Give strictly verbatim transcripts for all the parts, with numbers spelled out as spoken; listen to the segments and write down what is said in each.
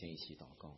先一起祷告。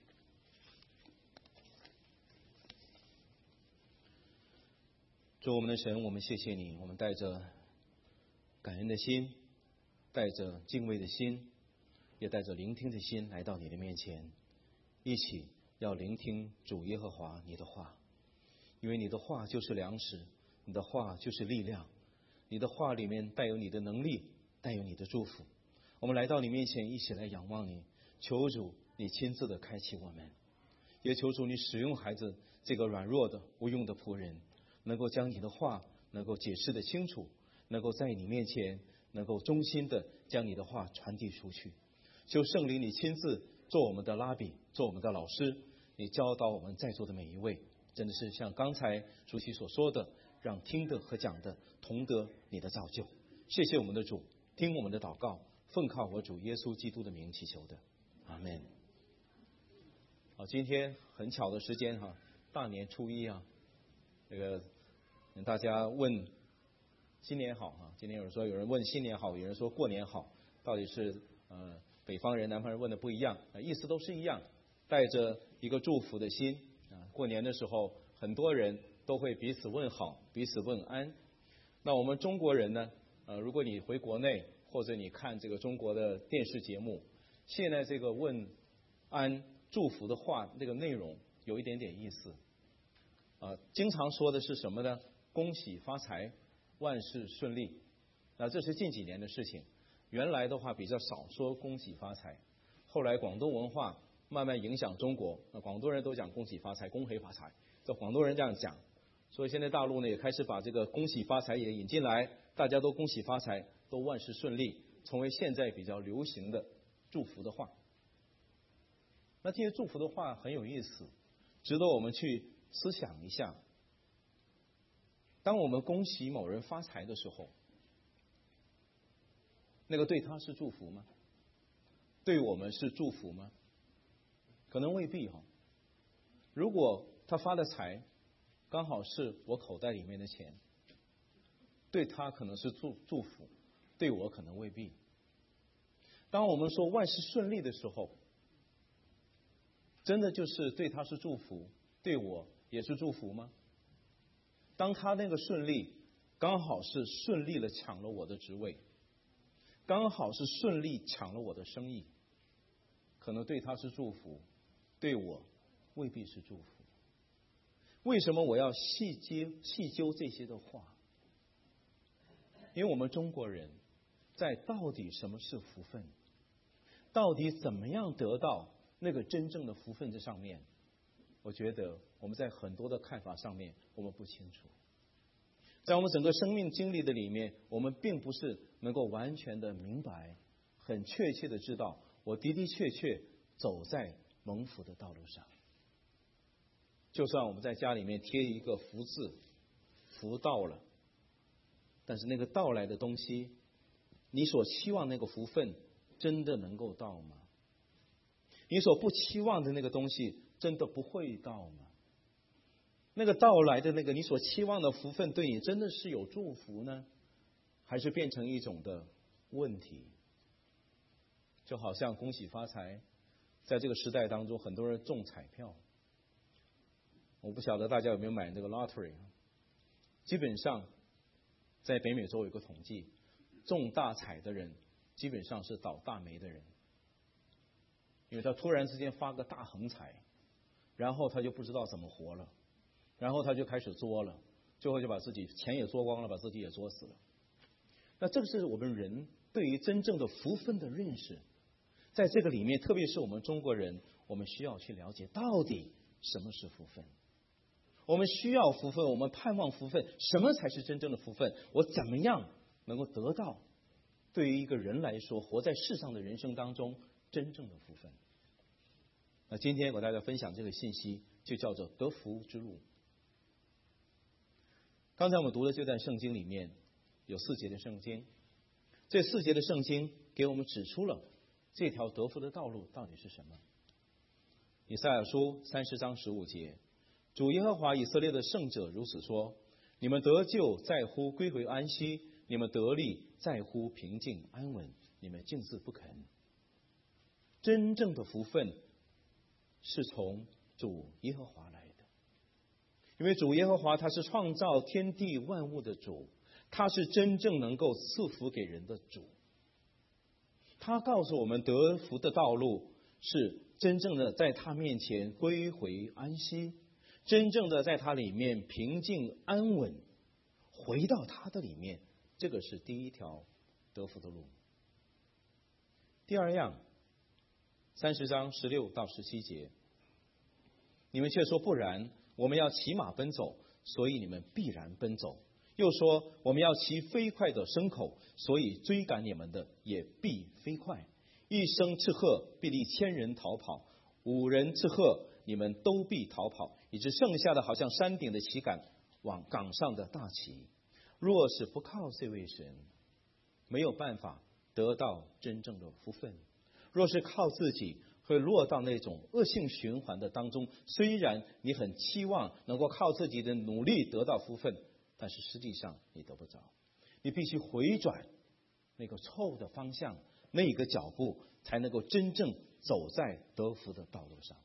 主我们的神，我们谢谢你，我们带着感恩的心，带着敬畏的心，也带着聆听的心来到你的面前，一起要聆听主耶和华你的话。因为你的话就是粮食，你的话就是力量，你的话里面带有你的能力，带有你的祝福。我们来到你面前，一起来仰望你，求主你亲自的开启我们，也求主你使用孩子这个软弱的无用的仆人，能够将你的话能够解释的清楚，能够在你面前能够衷心的将你的话传递出去。求圣灵你亲自做我们的拉比，做我们的老师，你教导我们在座的每一位，真的是像刚才主席所说的，让听的和讲的同得你的造就。谢谢我们的主，听我们的祷告，奉靠我主耶稣基督的名祈求的，阿们。好，今天很巧的时间哈，大年初一啊，这个大家问新年好哈。今天有人说有人问新年好，有人说过年好，到底是呃北方人南方人问的不一样，意思都是一样，带着一个祝福的心啊。过年的时候，很多人都会彼此问好，彼此问安。那我们中国人呢，呃，如果你回国内或者你看这个中国的电视节目，现在这个问安祝福的话，那个内容有一点点意思啊，经常说的是什么呢？恭喜发财，万事顺利。那这是近几年的事情，原来的话比较少说恭喜发财，后来广东文化慢慢影响中国，那广东人都讲恭喜发财，恭喜发财，这广东人这样讲，所以现在大陆呢也开始把这个恭喜发财也引进来，大家都恭喜发财，都万事顺利，成为现在比较流行的祝福的话。那这些祝福的话很有意思，值得我们去思想一下。当我们恭喜某人发财的时候，那个对他是祝福吗？对我们是祝福吗？可能未必哈。如果他发的财刚好是我口袋里面的钱，对他可能是祝祝福，对我可能未必。当我们说万事顺利的时候，真的就是对他是祝福，对我也是祝福吗？当他那个顺利刚好是顺利了抢了我的职位，刚好是顺利抢了我的生意，可能对他是祝福，对我未必是祝福。为什么我要细究细究这些的话？因为我们中国人在到底什么是福分，到底怎么样得到那个真正的福分这上面，我觉得我们在很多的看法上面我们不清楚。在我们整个生命经历的里面，我们并不是能够完全的明白，很确切的知道我的的确确走在蒙福的道路上。就算我们在家里面贴一个福字，福到了，但是那个到来的东西，你所期望那个福分真的能够到吗？你所不期望的那个东西真的不会到吗？那个到来的那个你所期望的福分对你真的是有祝福呢，还是变成一种的问题？就好像恭喜发财，在这个时代当中很多人中彩票，我不晓得大家有没有买这个 lottery。 基本上在北美洲有个统计，中大彩的人基本上是倒大霉的人，因为他突然之间发个大横财，然后他就不知道怎么活了，然后他就开始作了，最后就把自己钱也作光了，把自己也作死了。那这个是我们人对于真正的福分的认识，在这个里面，特别是我们中国人，我们需要去了解到底什么是福分。我们需要福分，我们盼望福分，什么才是真正的福分？我怎么样能够得到对于一个人来说活在世上的人生当中真正的福分？那今天我大家分享这个信息，就叫做得福之路。刚才我们读的这段圣经里面有四节的圣经，这四节的圣经给我们指出了这条得福的道路到底是什么。以赛亚书三十章十五节，主耶和华以色列的圣者如此说：你们得救在乎归回安息，你们得力在乎平静安稳，你们竟自不肯。 真正的福分是从主耶和华来的。因为主耶和华他是创造天地万物的主，他是真正能够赐福给人的主。他告诉我们得福的道路是真正的在他面前归回安息，真正的在他里面平静安稳，回到他的里面，这个是第一条得福的路。第二样，三十章十六到十七节，你们却说不然，我们要骑马奔走，所以你们必然奔走。又说我们要骑飞快的牲口，所以追赶你们的也必飞快。一声斥喝，必立千人逃跑；五人斥喝，你们都必逃跑，以致剩下的好像山顶的旗杆，往岗上的大旗。若是不靠这位神，没有办法得到真正的福分。若是靠自己，会落到那种恶性循环的当中。虽然你很期望能够靠自己的努力得到福分，但是实际上你得不着。你必须回转那个错误的方向，那一个脚步，才能够真正走在得福的道路上。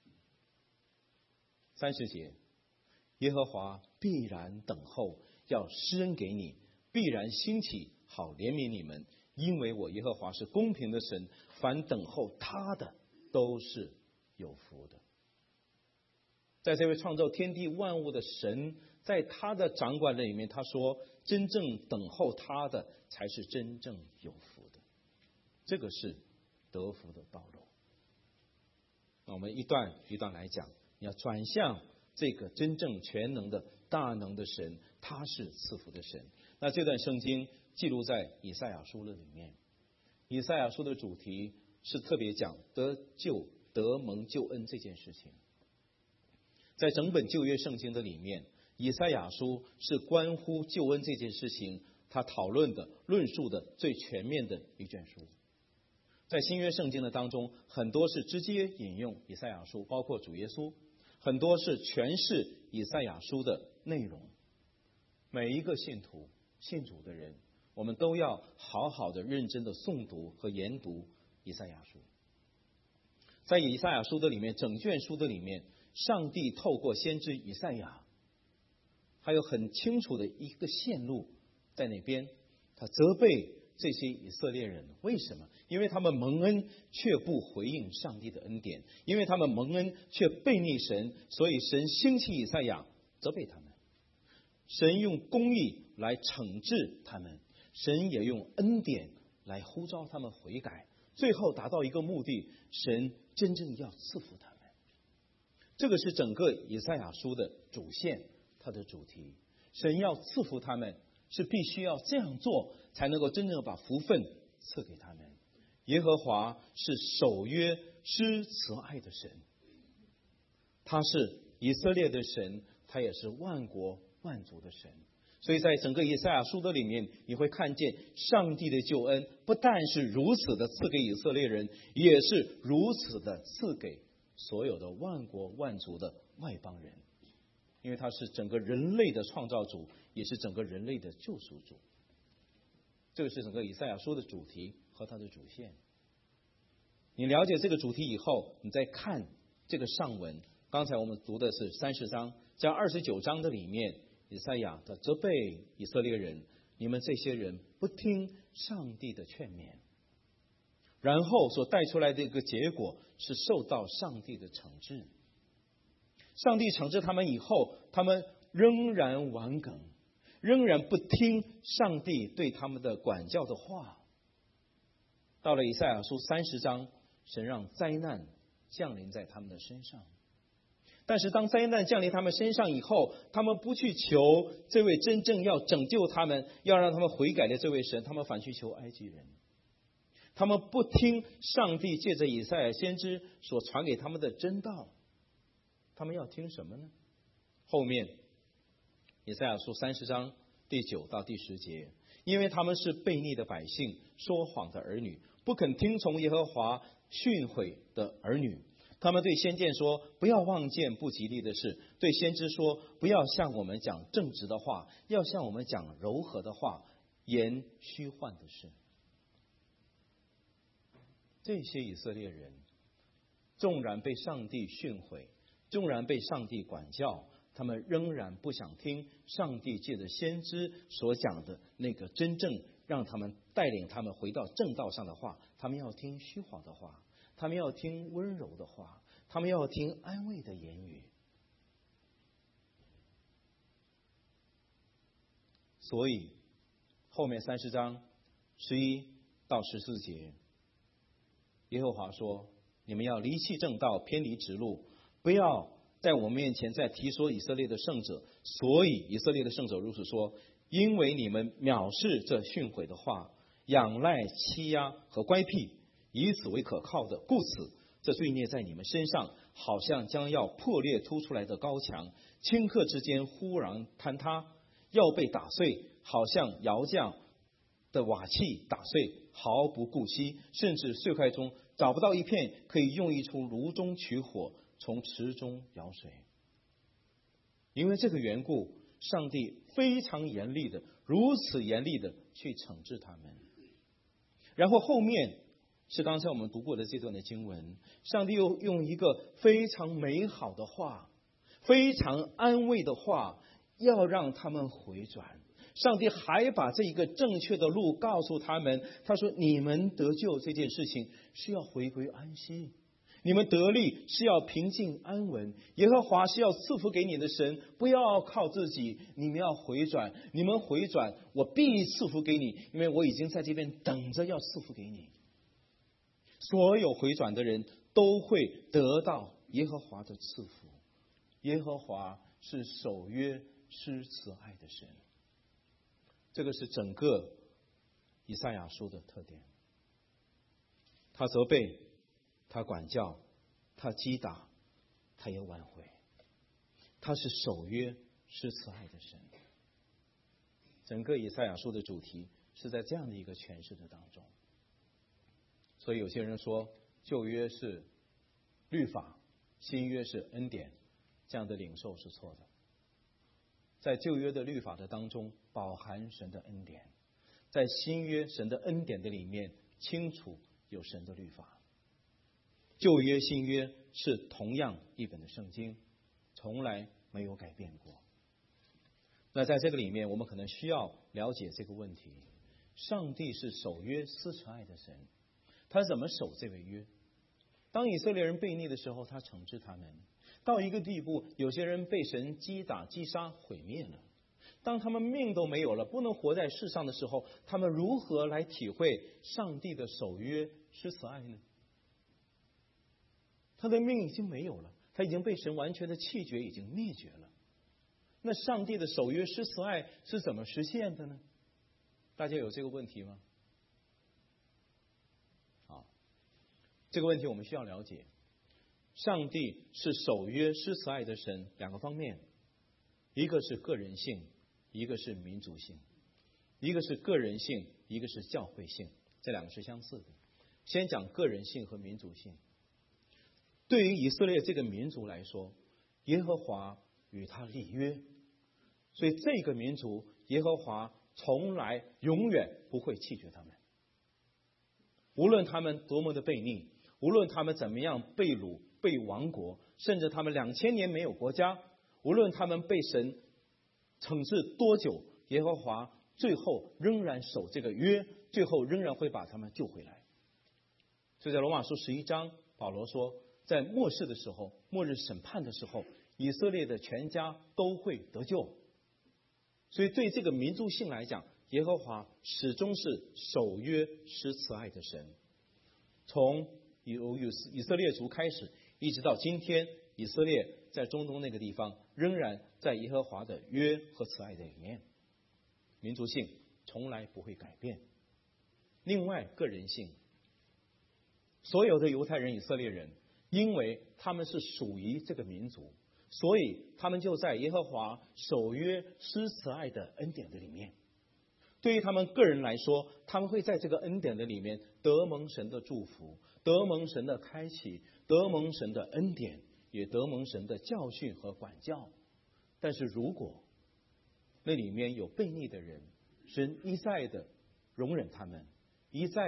三十节，耶和华必然等候，要施恩给你，必然兴起，好怜悯你们。因为我耶和华是公平的神，凡等候他的都是有福的。在这位创造天地万物的神，在他的掌管里面，他说真正等候他的才是真正有福的，这个是得福的道路。那我们一段一段来讲，你要转向这个真正全能的大能的神，他是赐福的神。那这段圣经记录在以赛亚书的里面，以赛亚书的主题是特别讲得救得蒙救恩这件事情。在整本旧约圣经的里面，以赛亚书是关乎救恩这件事情他讨论的论述的最全面的一卷书。在新约圣经的当中，很多是直接引用以赛亚书，包括主耶稣，很多是诠释以赛亚书的内容。每一个信徒信主的人，我们都要好好的认真的诵读和研读以赛亚书。在以赛亚书的里面，整卷书的里面，上帝透过先知以赛亚，还有很清楚的一个线路在那边，他责备这些以色列人。为什么？因为他们蒙恩却不回应上帝的恩典，因为他们蒙恩却悖逆神，所以神兴起以赛亚责备他们。神用公义来惩治他们，神也用恩典来呼召他们悔改，最后达到一个目的，神真正要赐福他们。这个是整个以赛亚书的主线，它的主题。神要赐福他们，是必须要这样做，才能够真正把福分赐给他们。耶和华是守约施慈爱的神，他是以色列的神，他也是万国万族的神。所以在整个以赛亚书的里面，你会看见上帝的救恩不但是如此的赐给以色列人，也是如此的赐给所有的万国万族的外邦人。因为他是整个人类的创造主，也是整个人类的救赎主。这个是整个以赛亚书的主题和它的主线。你了解这个主题以后，你再看这个上文，刚才我们读的是三十章，在二十九章的里面，以赛亚的责备以色列人，你们这些人不听上帝的劝勉，然后所带出来的一个结果是受到上帝的惩治。上帝惩治他们以后，他们仍然顽梗，仍然不听上帝对他们的管教的话。到了以赛亚书三十章，神让灾难降临在他们的身上。但是当灾难降临他们身上以后，他们不去求这位真正要拯救他们，要让他们悔改的这位神，他们反去求埃及人。他们不听上帝借着以赛亚先知所传给他们的真道，他们要听什么呢？后面以赛亚书三十章第九到第十节，因为他们是悖逆的百姓，说谎的儿女，不肯听从耶和华训诲的儿女。他们对先见说，不要望见不吉利的事；对先知说，不要向我们讲正直的话，要向我们讲柔和的话，言虚幻的事。 这些以色列人纵然被上帝训诲，纵然被上帝管教，他们仍然不想听上帝借着先知所讲的那个真正让他们带领他们回到正道上的话。他们要听虚谎的话，他们要听温柔的话，他们要听安慰的言语。所以后面三十章十一到十四节，耶和华说：你们要离弃正道，偏离直路，不要在我面前再提说以色列的圣者。所以以色列的圣者如此说：因为你们藐视这训诲的话，仰赖欺压和乖僻，以此为可靠的，故此这罪孽在你们身上，好像将要破裂突出来的高墙，顷刻之间忽然坍塌，要被打碎，好像窑匠的瓦器打碎，毫不顾惜，甚至碎块中找不到一片可以用一出炉中取火，从池中舀水。因为这个缘故，上帝非常严厉的，如此严厉的去惩治他们。然后后面是刚才我们读过的这段的经文，上帝又用一个非常美好的话，非常安慰的话，要让他们回转。上帝还把这一个正确的路告诉他们，他说：你们得救这件事情是要回归安息，你们得力是要平静安稳，耶和华是要赐福给你的神，不要靠自己，你们要回转，你们回转，我必赐福给你，因为我已经在这边等着要赐福给你。所有回转的人都会得到耶和华的赐福。耶和华是守约施慈爱的神，这个是整个以赛亚书的特点。他责备，他管教，他击打，他也挽回。他是守约施慈爱的神。整个以赛亚书的主题是在这样的一个诠释的当中。所以有些人说旧约是律法，新约是恩典，这样的领受是错的。在旧约的律法的当中饱含神的恩典，在新约神的恩典的里面清楚有神的律法。旧约新约是同样一本的圣经，从来没有改变过。那在这个里面我们可能需要了解这个问题，上帝是守约施慈爱的神，他怎么守这个约？当以色列人悖逆的时候，他惩治他们，到一个地步，有些人被神击打击杀毁灭了。当他们命都没有了，不能活在世上的时候，他们如何来体会上帝的守约施慈爱呢？他的命已经没有了，他已经被神完全的弃绝，已经灭绝了。那上帝的守约施慈爱是怎么实现的呢？大家有这个问题吗？好，这个问题我们需要了解。上帝是守约施慈爱的神，两个方面，一个是个人性，一个是民族性。一个是个人性，一个是教会性，这两个是相似的。先讲个人性和民族性。对于以色列这个民族来说，耶和华与他立约，所以这个民族耶和华从来永远不会弃绝他们。无论他们多么的悖逆，无论他们怎么样被掳被亡国，甚至他们两千年没有国家，无论他们被神惩治多久，耶和华最后仍然守这个约，最后仍然会把他们救回来。所以在罗马书十一章，保罗说，在末世的时候，末日审判的时候，以色列的全家都会得救。所以对这个民族性来讲，耶和华始终是守约施慈爱的神。从有以色列族开始，一直到今天，以色列在中东那个地方仍然在耶和华的约和慈爱的里面，民族性从来不会改变。另外个人性，所有的犹太人以色列人，因为他们是属于这个民族，所以他们就在耶和华守约施慈爱的恩典的里面。对于他们个人来说，他们会在这个恩典的里面得蒙神的祝福，得蒙神的开启，得蒙神的恩典，也得蒙神的教训和管教。但是如果那里面有悖逆的人，神一再的容忍他们，一再的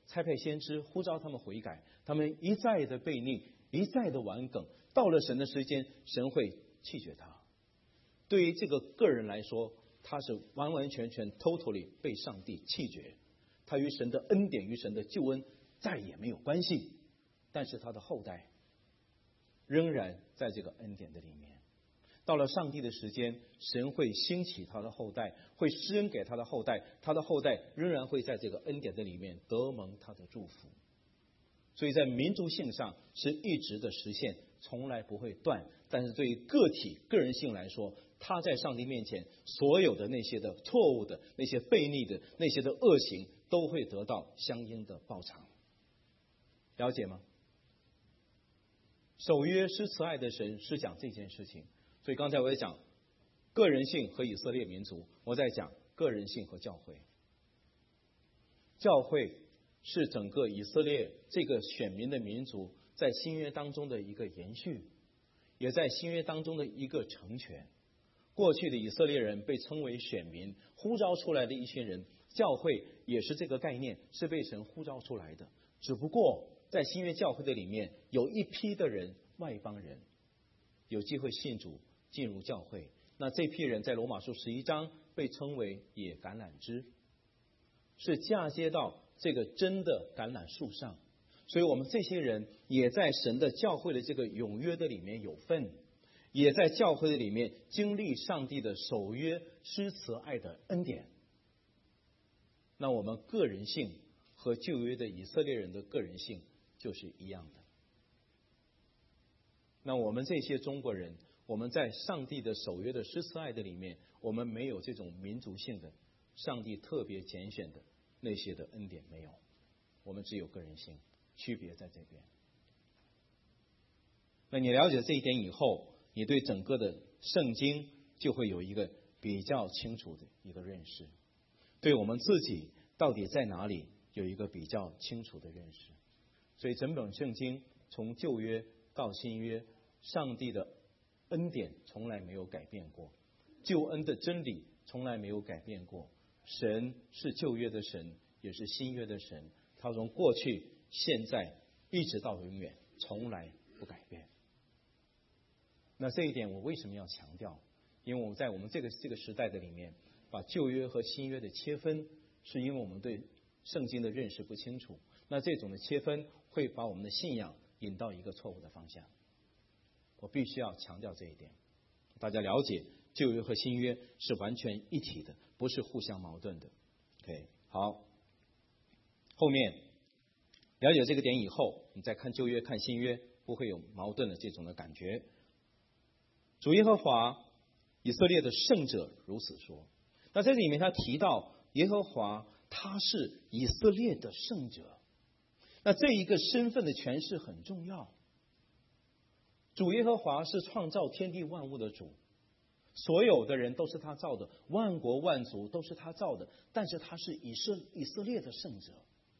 差派先知呼召他们悔改，他们一再的悖逆，一再的顽梗，到了神的时间，神会弃绝他。对于这个个人来说，他是完完全全 totally 被上帝弃绝，他与神的恩典与神的救恩再也没有关系，但是他的后代仍然在这个恩典的里面。到了上帝的时间，神会兴起他的后代，会施恩给他的后代，他的后代仍然会在这个恩典的里面得蒙他的祝福。所以在民族性上是一直的实现，从来不会断。但是对于个体个人性来说，他在上帝面前所有的那些的错误的、那些悖逆的、那些的恶行，都会得到相应的报偿。了解吗？守约施慈爱的神是讲这件事情。所以刚才我也讲个人性和以色列民族，我在讲个人性和教会。教会是整个以色列这个选民的民族在新约当中的一个延续，也在新约当中的一个成全。过去的以色列人被称为选民，呼召出来的一群人，教会也是这个概念，是被神呼召出来的。只不过在新约教会的里面，有一批的人，外邦人有机会信主进入教会，那这批人在罗马书十一章被称为野橄榄枝，是嫁接到这个真的橄榄树上。所以我们这些人也在神的教会的这个永约的里面有份，也在教会的里面经历上帝的守约施慈爱的恩典。那我们个人性和旧约的以色列人的个人性就是一样的。那我们这些中国人，我们在上帝的守约的施慈爱的里面，我们没有这种民族性的上帝特别拣选的那些的恩典，没有，我们只有个人性，区别在这边。那你了解这一点以后，你对整个的圣经就会有一个比较清楚的一个认识，对我们自己到底在哪里有一个比较清楚的认识。所以整本圣经从旧约到新约，上帝的恩典从来没有改变过，救恩的真理从来没有改变过。神是旧约的神，也是新约的神，他从过去现在一直到永远从来不改变。那这一点我为什么要强调？因为我们在我们这个这个时代的里面，把旧约和新约的切分，是因为我们对圣经的认识不清楚。那这种的切分会把我们的信仰引到一个错误的方向。我必须要强调这一点，大家了解旧约和新约是完全一体的，不是互相矛盾的。OK， 好，后面了解这个点以后，你再看旧约看新约，不会有矛盾的这种的感觉。主耶和华以色列的圣者如此说。那在这里面他提到耶和华他是以色列的圣者，那这一个身份的诠释很重要。主耶和华是创造天地万物的主，所有的人都是他造的，万国万族都是他造的，但是他是以色以色列的圣者，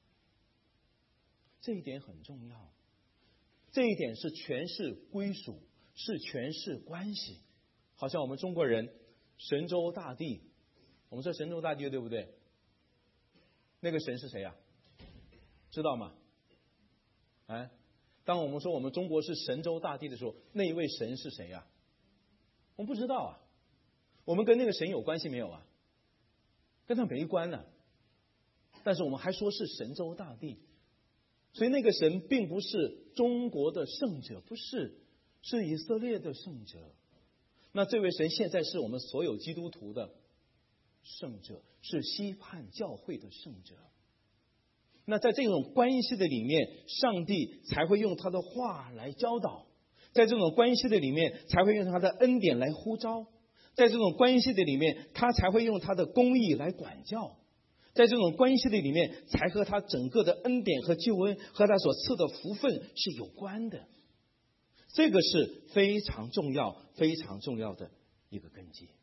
这一点很重要。这一点是诠释归属，是诠释关系。好像我们中国人神州大地，我们说神州大地对不对？那个神是谁啊？知道吗？哎，当我们说我们中国是神州大地的时候，那一位神是谁啊？我们不知道啊。我们跟那个神有关系没有啊？跟他没关呢、啊。但是我们还说是神州大地，所以那个神并不是中国的圣者，不是，是以色列的圣者。那这位神现在是我们所有基督徒的圣者，是西汉教会的圣者。那在这种关系的里面，上帝才会用他的话来教导，在这种关系的里面才会用他的恩典来呼召，在这种关系的里面他才会用他的公义来管教，在这种关系的里面才和他整个的恩典和救恩和他所赐的福分是有关的。这个是非常重要非常重要的一个根基。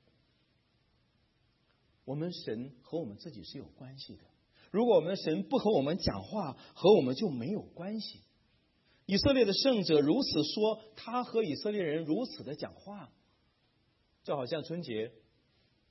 我们神和我们自己是有关系的，如果我们的神不和我们讲话，和我们就没有关系。以色列的圣者如此说，他和以色列人如此的讲话，就好像春节，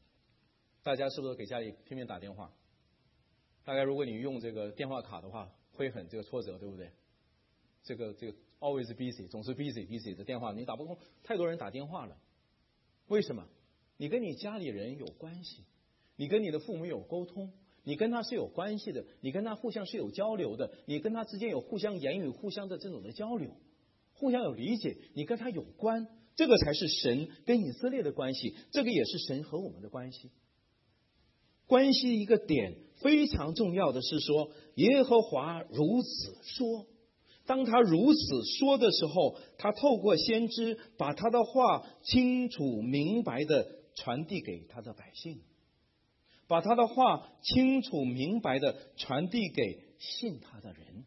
大家是不是给家里拼命打电话？大概如果你用这个电话卡的话， 会很这个挫折，对不对？这个这个 always busy， 总是 busy busy 的电话你打不通，太多人打电话了。为什么？你跟你家里人有关系，你跟你的父母有沟通，你跟他是有关系的，你跟他互相是有交流的，你跟他之间有互相言语、互相的这种的交流，互相有理解，你跟他有关，这个才是神跟以色列的关系，这个也是神和我们的关系。关系一个点非常重要的是说，耶和华如此说。当他如此说的时候，他透过先知把他的话清楚明白的传递给他的百姓，把他的话清楚明白的传递给信他的人。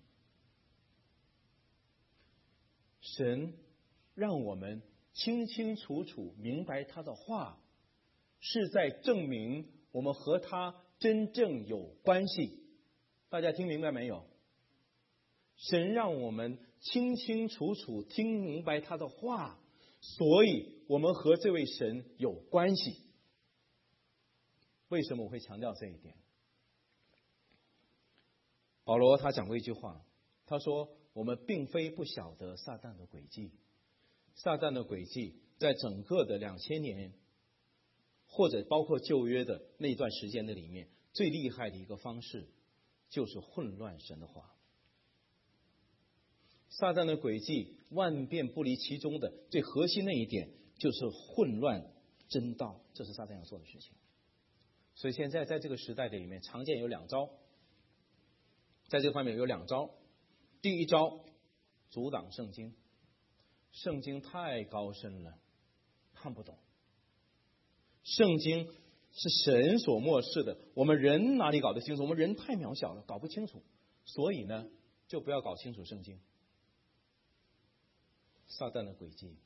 神让我们清清楚楚明白他的话，是在证明我们和他真正有关系。大家听明白没有？神让我们清清楚楚听明白他的话，所以我们和这位神有关系。为什么我会强调这一点？保罗他讲过一句话，他说我们并非不晓得撒旦的诡计，撒旦的诡计在整个的两千年，或者包括旧约的那段时间的里面，最厉害的一个方式就是混乱神的话。撒旦的诡计万变不离其中的最核心那一点就是混乱真道，这是撒旦要做的事情。所以现在在这个时代的里面，常见有两招，在这个方面有两招。第一招，阻挡圣经。圣经太高深了，看不懂。圣经是神所漠视的，我们人哪里搞得清楚？我们人太渺小了，搞不清楚。所以呢，就不要搞清楚圣经。撒旦的诡计，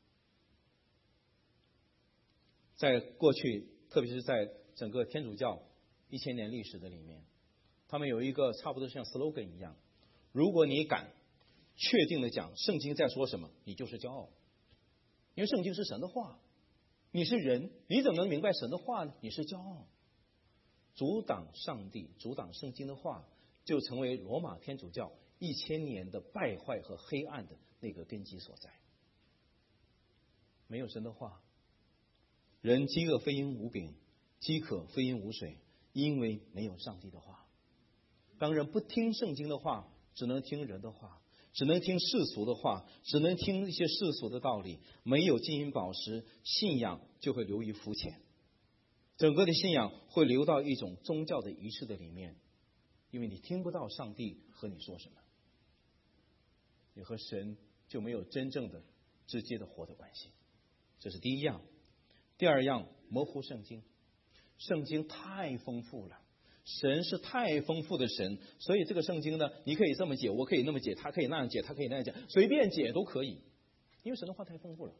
在过去，特别是在整个天主教一千年历史的里面，他们有一个差不多像 slogan 一样：如果你敢确定的讲圣经在说什么，你就是骄傲。因为圣经是神的话，你是人，你怎么能明白神的话呢？你是骄傲。阻挡上帝、阻挡圣经的话，就成为罗马天主教一千年的败坏和黑暗的那个根基所在。没有神的话，人饥饿非因无饼，饥渴非因无水，因为没有上帝的话。当人不听圣经的话，只能听人的话，只能听世俗的话，只能听一些世俗的道理，没有金银宝石，信仰就会流于肤浅。整个的信仰会流到一种宗教的仪式的里面，因为你听不到上帝和你说什么，你和神就没有真正的直接的活的关系。这是第一样。第二样，模糊圣经。圣经太丰富了，神是太丰富的神，所以这个圣经呢，你可以这么解，我可以那么解，他可以那样解，他可以那样解，随便解都可以，因为神的话太丰富了。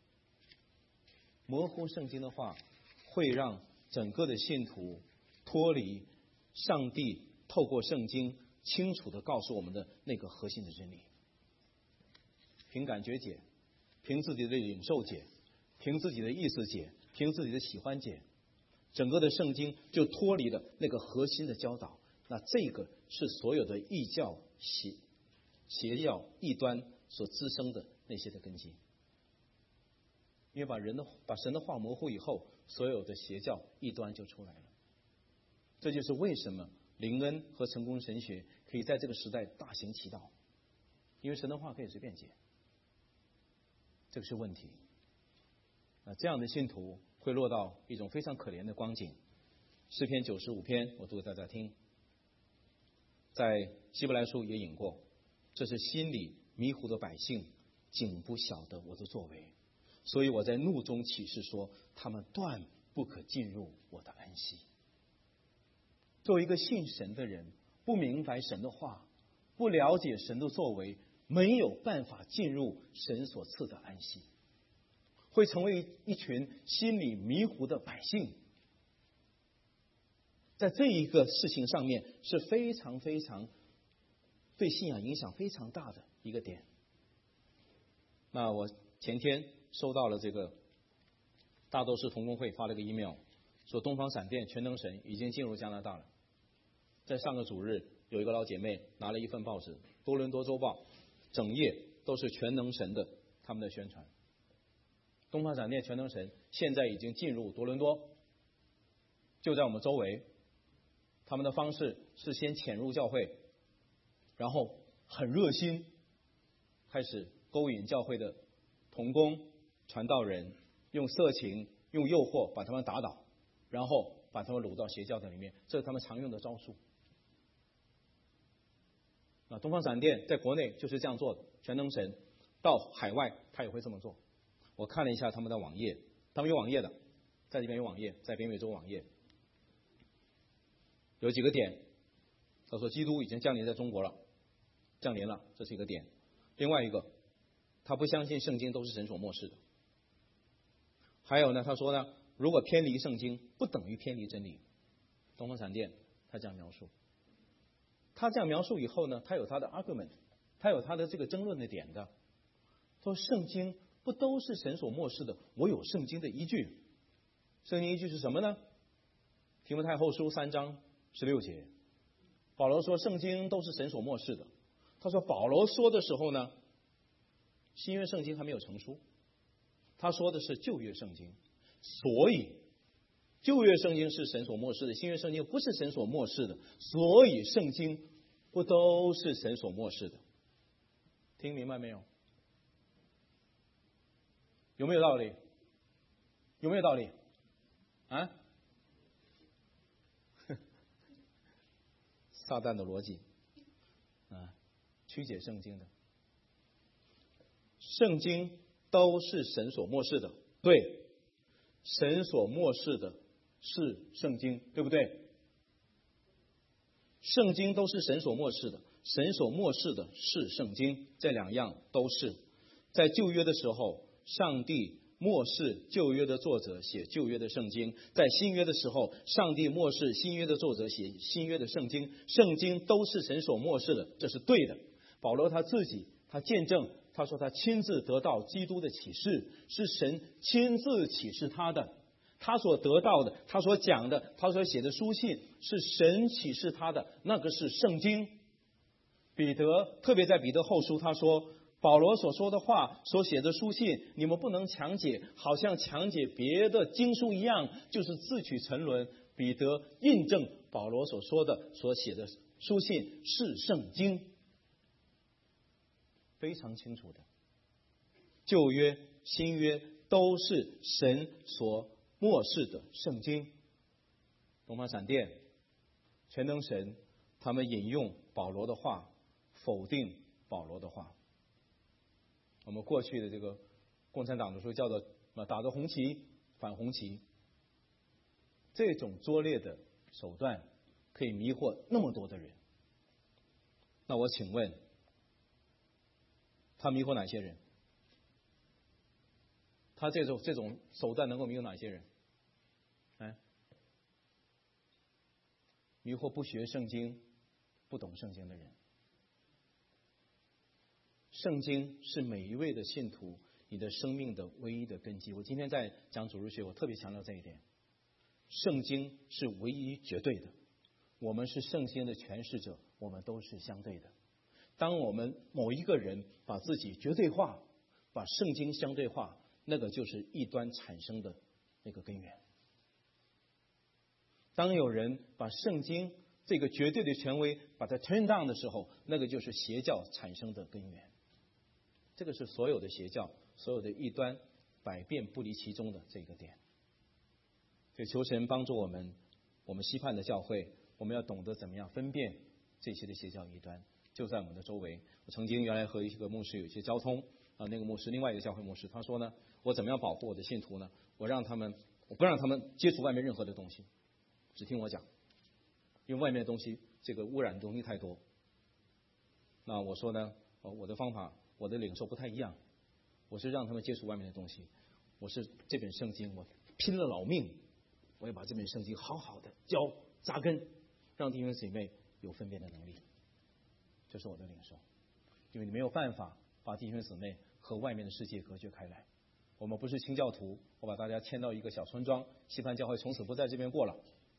模糊圣经的话，会让整个的信徒脱离上帝透过圣经清楚地告诉我们的那个核心的真理。凭感觉解，凭自己的领受解，凭自己的意思解，凭自己的喜欢解，整个的圣经就脱离了那个核心的教导。那这个是所有的异教邪邪教异端所滋生的那些的根基。因为把人的把神的话模糊以后，所有的邪教异端就出来了。这就是为什么灵恩和成功神学可以在这个时代大行其道，因为神的话可以随便解，这个是问题。那这样的信徒会落到一种非常可怜的光景。诗篇九十五篇我读给大家听，在希伯来书也引过，这是心里迷糊的百姓，竟不晓得我的作为，所以我在怒中起誓说，他们断不可进入我的安息。作为一个信神的人，不明白神的话，不了解神的作为，没有办法进入神所赐的安息，会成为一群心里迷糊的百姓。在这一个事情上面是非常非常对信仰影响非常大的一个点。那我前天收到了这个大斗士同工会发了个 email， 说东方闪电全能神已经进入加拿大了，在上个主日有一个老姐妹拿了一份报纸《多伦多周报》，整页都是全能神的他们的宣传。东方闪电全能神现在已经进入多伦多，就在我们周围。他们的方式是先潜入教会，然后很热心，开始勾引教会的同工、传道人，用色情、用诱惑把他们打倒，然后把他们掳到邪教的里面，这是他们常用的招数。那东方闪电在国内就是这样做的，全能神到海外他也会这么做。我看了一下他们的网页，他们有网页的，在这边有网页，在北美洲网页有几个点，他说基督已经降临在中国了，降临了，这是一个点。另外一个，他不相信圣经都是神所默示的。还有呢，他说呢，如果偏离圣经，不等于偏离真理。东方闪电他这样描述，他这样描述以后呢，他有他的 argument， 他有他的这个争论的点的。说圣经不都是神所默示的？我有圣经的依据。圣经依据是什么呢？提摩太后书三章十六节，保罗说圣经都是神所默示的。他说保罗说的时候呢，新约圣经还没有成书，他说的是旧约圣经，所以旧约圣经是神所默示的，新约圣经不是神所默示的，所以圣经不都是神所默示的。听明白没有？有没有道理？有没有道理？啊？撒旦的逻辑啊，曲解圣经的。圣经都是神所默示的，对，神所默示的是圣经，对不对？圣经都是神所默示的，神所默示的是圣经，这两样都是。在旧约的时候，上帝默示旧约的作者写旧约的圣经，在新约的时候，上帝默示新约的作者写新约的圣经，圣经都是神所默示的，这是对的。保罗他自己他见证，他说他亲自得到基督的启示，是神亲自启示他的，他所得到的，他所讲的，他所写的书信是神启示他的，那个是圣经。彼得特别在彼得后书他说，保罗所说的话，所写的书信，你们不能强解，好像强解别的经书一样，就是自取沉沦。彼得印证保罗所说的、所写的书信是圣经，非常清楚的。旧约、新约都是神所默示的圣经。东方闪电、全能神，他们引用保罗的话，否定保罗的话。我们过去的这个共产党的时候叫做打着红旗反红旗，这种拙劣的手段可以迷惑那么多的人。那我请问，他迷惑哪些人？他这种这种手段能够迷惑哪些人？哎，迷惑不学圣经、不懂圣经的人。圣经是每一位的信徒你的生命的唯一的根基。我今天在讲主日学，我特别强调这一点。圣经是唯一绝对的，我们是圣经的诠释者，我们都是相对的。当我们某一个人把自己绝对化，把圣经相对化，那个就是异端产生的那个根源。当有人把圣经这个绝对的权威把它 turn down 的时候，那个就是邪教产生的根源。这个是所有的邪教、所有的异端百变不离其中的这个点。所以求神帮助我们，我们西畔的教会，我们要懂得怎么样分辨这些的邪教异端，就在我们的周围。我曾经原来和一个牧师有一些交通啊，那个牧师另外一个教会牧师，他说呢，我怎么样保护我的信徒呢？我让他们，我不让他们接触外面任何的东西，只听我讲，因为外面的东西这个污染的东西太多。那我说呢，我的方法，我的领受不太一样，我是让他们接触外面的东西，我是这本圣经，我拼了老命，我要把这本圣经好好的教扎根，让弟兄姊妹有分辨的能力。这是我的领受，因为你没有办法把弟兄姊妹和外面的世界隔绝开来。我们不是清教徒，我把大家迁到一个小村庄，西畔教会从此不在这边过了，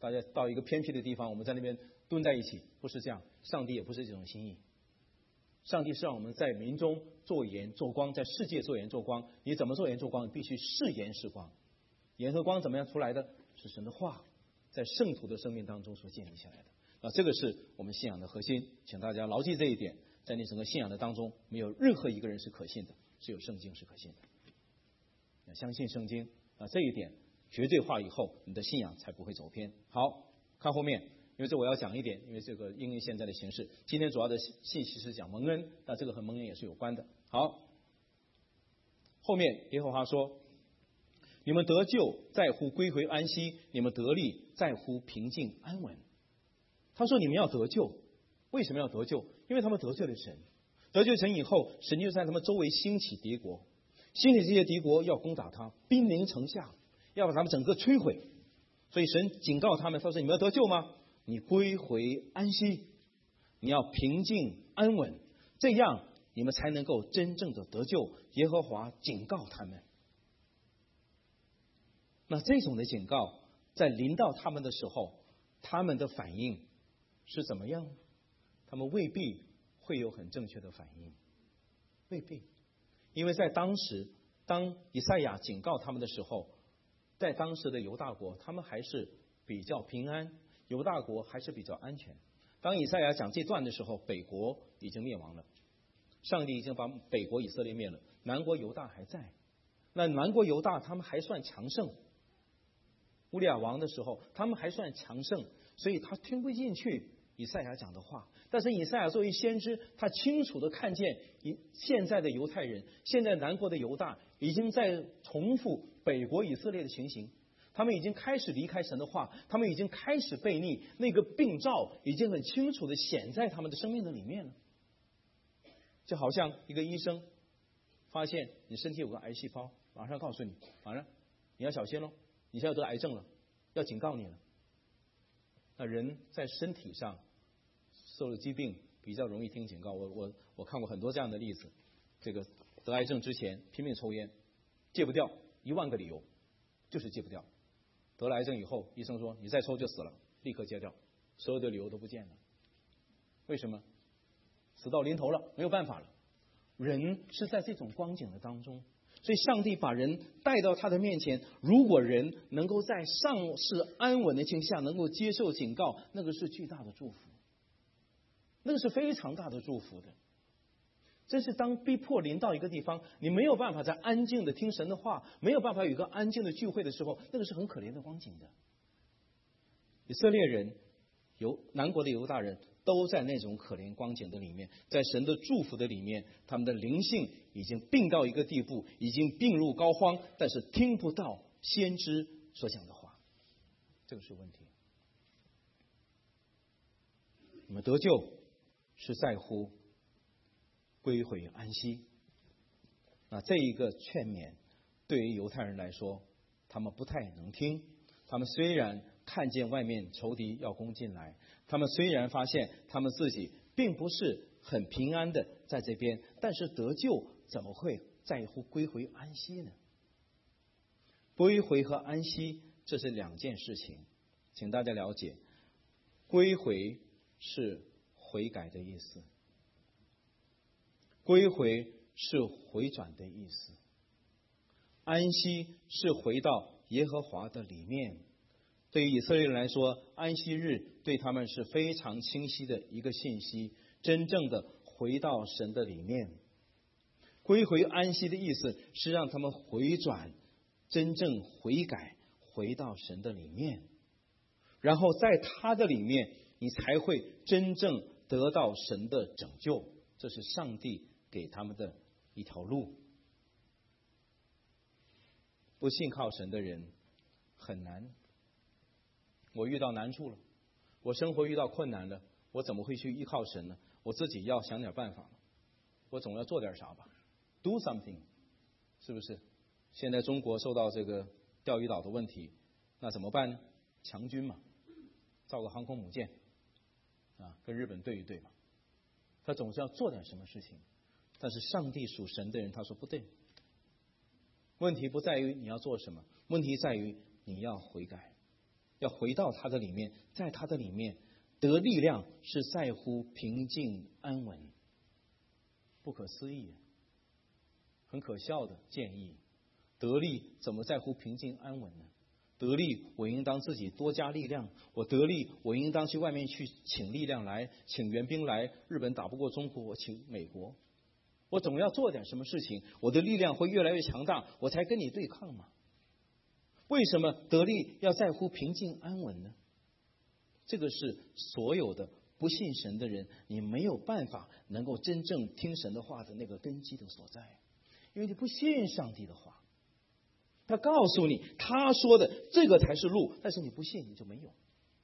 大家到一个偏僻的地方，我们在那边蹲在一起，不是这样。上帝也不是这种心意。上帝是让我们在民中做盐做光，在世界做盐做光。你怎么做盐做光？你必须是盐是光。盐和光怎么样出来的？是神的话在圣徒的生命当中所建立起来的。那这个是我们信仰的核心，请大家牢记这一点。在你整个信仰的当中，没有任何一个人是可信的，只有圣经是可信的。相信圣经啊，这一点绝对化以后，你的信仰才不会走偏。好，看后面，因为这我要讲一点，因为这个因为现在的形势，今天主要的信息是讲蒙恩，那这个和蒙恩也是有关的。好，后面耶和华说：“你们得救在乎归回安息，你们得力在乎平静安稳。”他说：“你们要得救，为什么要得救？因为他们得罪了神，得罪神以后，神就在他们周围兴起敌国。”兴起这些敌国要攻打他，兵临城下，要把他们整个摧毁。所以神警告他们，他说：“你们要得救吗？你归回安息，你要平静安稳，这样你们才能够真正的得救。”耶和华警告他们。那这种的警告在临到他们的时候，他们的反应是怎么样？他们未必会有很正确的反应，未必。因为在当时，当以赛亚警告他们的时候，在当时的犹大国，他们还是比较平安，犹大国还是比较安全。当以赛亚讲这段的时候，北国已经灭亡了，上帝已经把北国以色列灭了，南国犹大还在。那南国犹大他们还算强盛，乌利亚王的时候，他们还算强盛，所以他听不进去以赛亚讲的话。但是以赛亚作为先知，他清楚的看见现在的犹太人，现在南国的犹大已经在重复北国以色列的情形，他们已经开始离开神的话，他们已经开始悖逆，那个病兆已经很清楚的显在他们的生命的里面了。就好像一个医生发现你身体有个癌细胞，马上告诉你，马上你要小心喽，你现在得癌症了，要警告你了。那人在身体上受了疾病比较容易听警告，我我我看过很多这样的例子。这个得癌症之前拼命抽烟，戒不掉，一万个理由，就是戒不掉。得了癌症以后，医生说你再抽就死了，立刻戒掉，所有的理由都不见了。为什么？死到临头了，没有办法了。人是在这种光景的当中，所以上帝把人带到他的面前。如果人能够在上世安稳的情况下能够接受警告，那个是巨大的祝福，那个是非常大的祝福的。这是当逼迫临到一个地方，你没有办法在安静的听神的话，没有办法有一个安静的聚会的时候，那个是很可怜的光景的。以色列人、犹南国的犹大人都在那种可怜光景的里面，在神的祝福的里面，他们的灵性已经病到一个地步，已经病入膏肓，但是听不到先知所讲的话，这个是问题。我们得救是在乎归回安息。那这一个劝勉对于犹太人来说，他们不太能听。他们虽然看见外面仇敌要攻进来，他们虽然发现他们自己并不是很平安的在这边，但是得救怎么会在乎归回安息呢？归回和安息这是两件事情，请大家了解。归回是悔改的意思，归回是回转的意思，安息是回到耶和华的里面。对于以色列人来说，安息日对他们是非常清晰的一个信息，真正的回到神的里面。归回安息的意思是让他们回转，真正悔改，回到神的里面，然后在他的里面，你才会真正得到神的拯救。这是上帝给他们的一条路。不信靠神的人很难。我遇到难处了，我生活遇到困难了，我怎么会去依靠神呢？我自己要想点办法，我总要做点啥吧， do something， 是不是？现在中国受到这个钓鱼岛的问题，那怎么办呢？强军嘛，造个航空母舰啊，跟日本对一对嘛。他总是要做点什么事情。但是上帝属神的人，他说不对。问题不在于你要做什么，问题在于你要悔改。 要回到他的里面，在他的里面得力量，是在乎平静安稳。不可思议，很可笑的建议。得力怎么在乎平静安稳呢？得力，我应当自己多加力量。我得力，我应当去外面去请力量来，请援兵来。日本打不过中国，我请美国。我总要做点什么事情，我的力量会越来越强大，我才跟你对抗嘛。为什么得力要在乎平静安稳呢？这个是所有的不信神的人，你没有办法能够真正听神的话的那个根基的所在，因为你不信上帝的话。他告诉你他说的这个才是路，但是你不信，你就没有。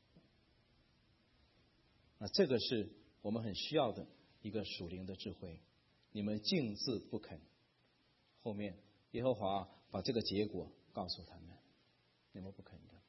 那这个是我们很需要的一个属灵的智慧。你们竟自不肯，后面耶和华把这个结果告诉他们，你们不肯的。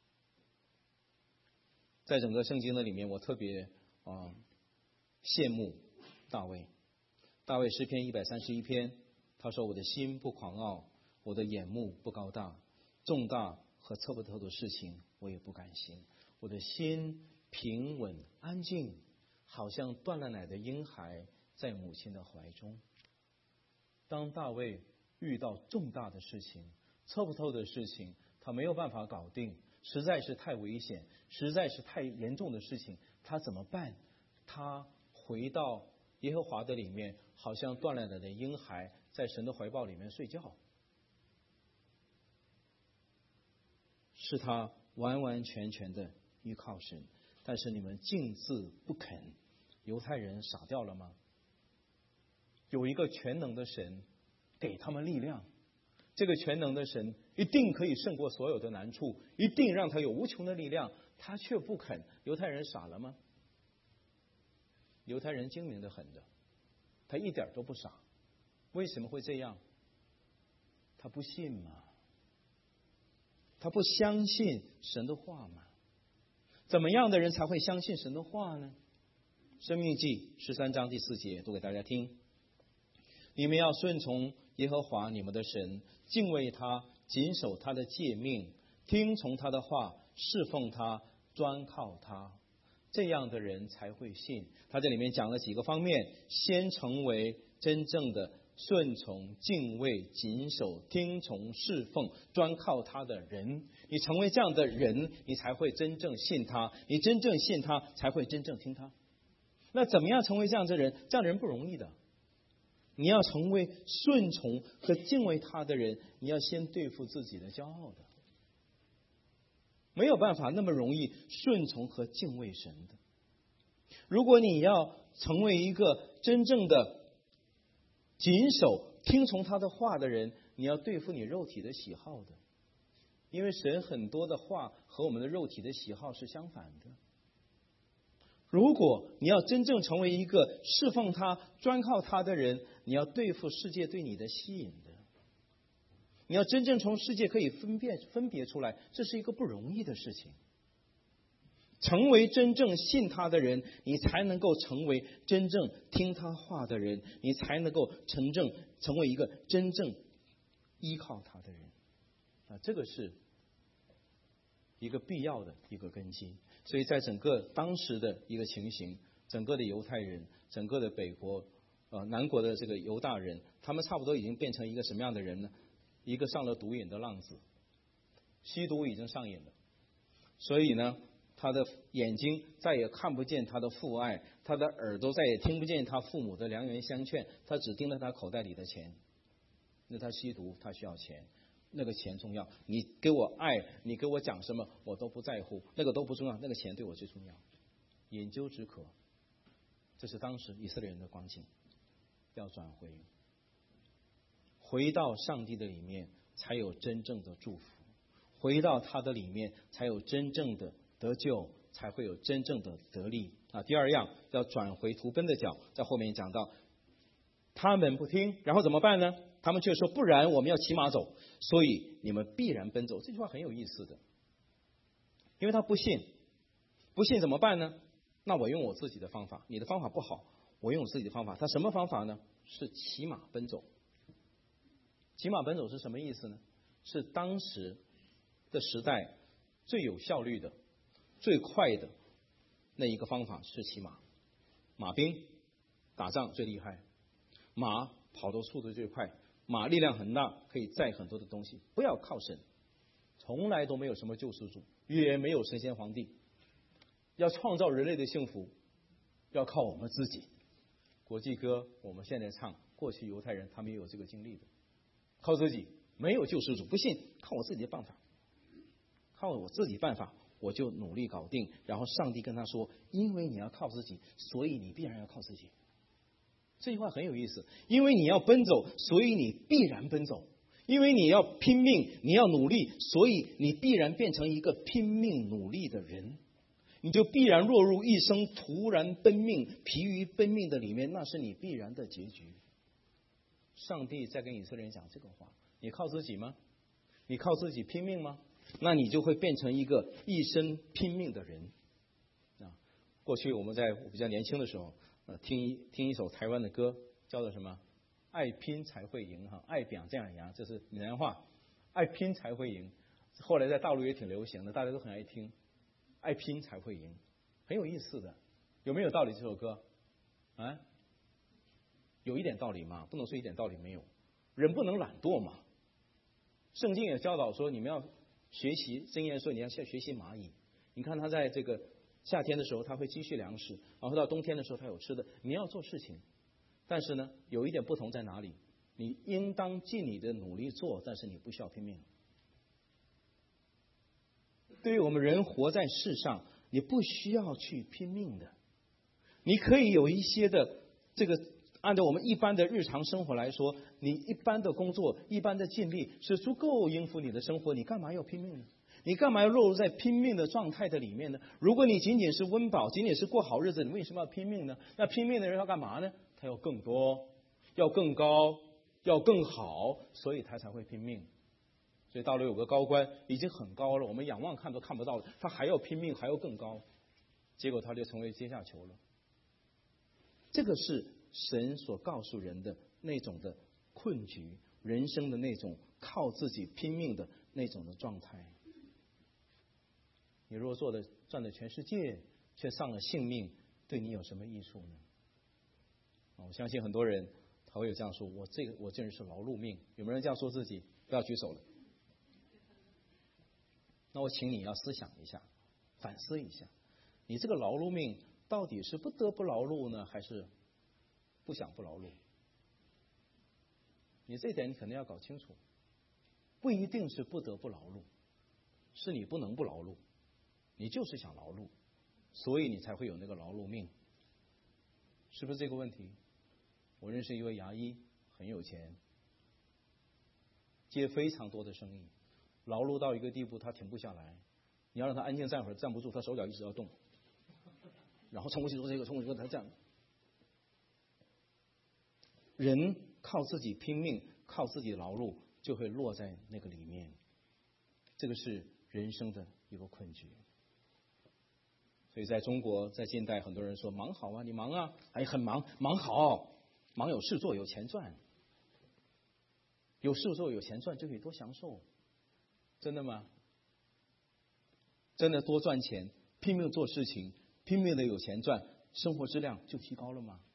在整个圣经的里面，我特别啊、呃、羡慕大卫。大卫诗篇一百三十一篇，他说：“我的心不狂傲，我的眼目不高大，重大和测不透的事情我也不敢行。我的心平稳安静，好像断了奶的婴孩在母亲的怀中。”当大卫遇到重大的事情、测不透的事情，他没有办法搞定，实在是太危险，实在是太严重的事情，他怎么办？他回到耶和华的里面，好像断了奶的婴孩在神的怀抱里面睡觉。是他完完全全的依靠神，但是你们竟自不肯。犹太人傻掉了吗？有一个全能的神给他们力量，这个全能的神一定可以胜过所有的难处，一定让他有无穷的力量，他却不肯。犹太人傻了吗？犹太人精明的很的，他一点都不傻。为什么会这样？他不信嘛，他不相信神的话嘛。怎么样的人才会相信神的话呢？申命记十三章第四节读给大家听：你们要顺从耶和华你们的神，敬畏他，谨守他的诫命，听从他的话，侍奉他，专靠他。这样的人才会信。他这里面讲了几个方面：先成为真正的顺从、敬畏、谨守、听从、侍奉、专靠他的人。你成为这样的人，你才会真正信他，你真正信他，才会真正听他。那怎么样成为这样的人？这样的人不容易的。你要成为顺从和敬畏他的人，你要先对付自己的骄傲的。没有办法那么容易顺从和敬畏神的。如果你要成为一个真正的谨守听从他的话的人，你要对付你肉体的喜好的。因为神很多的话和我们的肉体的喜好是相反的。如果你要真正成为一个侍奉他、专靠他的人，你要对付世界对你的吸引的。你要真正从世界可以分辨分别出来，这是一个不容易的事情。成为真正信他的人，你才能够成为真正听他话的人，你才能够真正成为一个真正依靠他的人。啊，这个是一个必要的一个根基。所以在整个当时的一个情形，整个的犹太人，整个的北国呃南国的这个犹大人，他们差不多已经变成一个什么样的人呢？一个上了毒瘾的浪子，吸毒已经上瘾了，所以呢他的眼睛再也看不见他的父爱，他的耳朵再也听不见他父母的良言相劝，他只盯着他口袋里的钱。那他吸毒，他需要钱，那个钱重要。你给我爱，你给我讲什么我都不在乎，那个都不重要，那个钱对我最重要。饮鸩止渴，这是当时以色列人的光景。要转回回到上帝的里面，才有真正的祝福；回到他的里面，才有真正的得救，才会有真正的得力啊。第二样，要转回图奔的脚，在后面讲到，他们不听，然后怎么办呢？他们却说，不然我们要骑马走，所以你们必然奔走。这句话很有意思的，因为他不信，不信怎么办呢？那我用我自己的方法，你的方法不好，我用我自己的方法。他什么方法呢？是骑马奔走。骑马奔走是什么意思呢？是当时的时代最有效率的、最快的那一个方法是骑马。马兵打仗最厉害，马跑的速度最快，马力量很大，可以载很多的东西。不要靠神，从来都没有什么救世主，也没有神仙皇帝。要创造人类的幸福，要靠我们自己。国际歌我们现在唱，过去犹太人他们也有这个经历的，靠自己，没有救世主。不信，靠我自己的办法，靠我自己办法，我就努力搞定。然后上帝跟他说，因为你要靠自己，所以你必然要靠自己。这句话很有意思，因为你要奔走，所以你必然奔走。因为你要拼命，你要努力，所以你必然变成一个拼命努力的人。你就必然落入一生突然奔命、疲于奔命的里面，那是你必然的结局。上帝在跟以色列人讲这个话，你靠自己吗？你靠自己拼命吗？那你就会变成一个一生拼命的人。啊，过去我们在我比较年轻的时候，呃，听一听一首台湾的歌，叫做什么？爱拼才会赢哈，爱表这样呀，这是闽南话，爱拼才会赢。后来在大陆也挺流行的，大家都很爱听。爱拼才会赢，很有意思的，有没有道理？这首歌啊，有一点道理吗？不能说一点道理没有。人不能懒惰嘛。圣经也教导说，你们要学习，箴言说你要学习蚂蚁。你看他在这个夏天的时候，他会积蓄粮食，然后到冬天的时候，他有吃的。你要做事情，但是呢，有一点不同在哪里？你应当尽你的努力做，但是你不需要拼命。对于我们人活在世上，你不需要去拼命的，你可以有一些的这个，按照我们一般的日常生活来说，你一般的工作、一般的尽力是足够应付你的生活，你干嘛要拼命呢？你干嘛要落入在拼命的状态的里面呢？如果你仅仅是温饱，仅仅是过好日子，你为什么要拼命呢？那拼命的人要干嘛呢？他要更多，要更高，要更好，所以他才会拼命。所以大陆有个高官已经很高了，我们仰望看都看不到了，他还要拼命，还要更高，结果他就成为阶下囚了。这个是神所告诉人的那种的困局，人生的那种靠自己拼命的那种的状态。你若做的赚了全世界，却丧了性命，对你有什么益处呢？我相信很多人他会有这样说，我这个我这人是劳碌命。有没有人这样说自己？不要举手了。那我请你要思想一下，反思一下，你这个劳碌命到底是不得不劳碌呢，还是不想不劳碌？你这点你可能要搞清楚，不一定是不得不劳碌，是你不能不劳碌，你就是想劳碌，所以你才会有那个劳碌命，是不是这个问题？我认识一位牙医，很有钱，接非常多的生意，劳碌到一个地步他停不下来，你要让他安静站会儿站不住，他手脚一直要动，然后冲过去说这个冲过去说他这样。人靠自己拼命，靠自己劳碌，就会落在那个里面，这个是人生的一个困局。所以在中国，在近代，很多人说忙好啊，你忙啊，哎，很忙，忙好，忙有事做，有钱赚，有事做有钱赚就可以多享受，真的吗？真的多赚钱，拼命做事情，拼命的有钱赚，生活质量就提高了吗？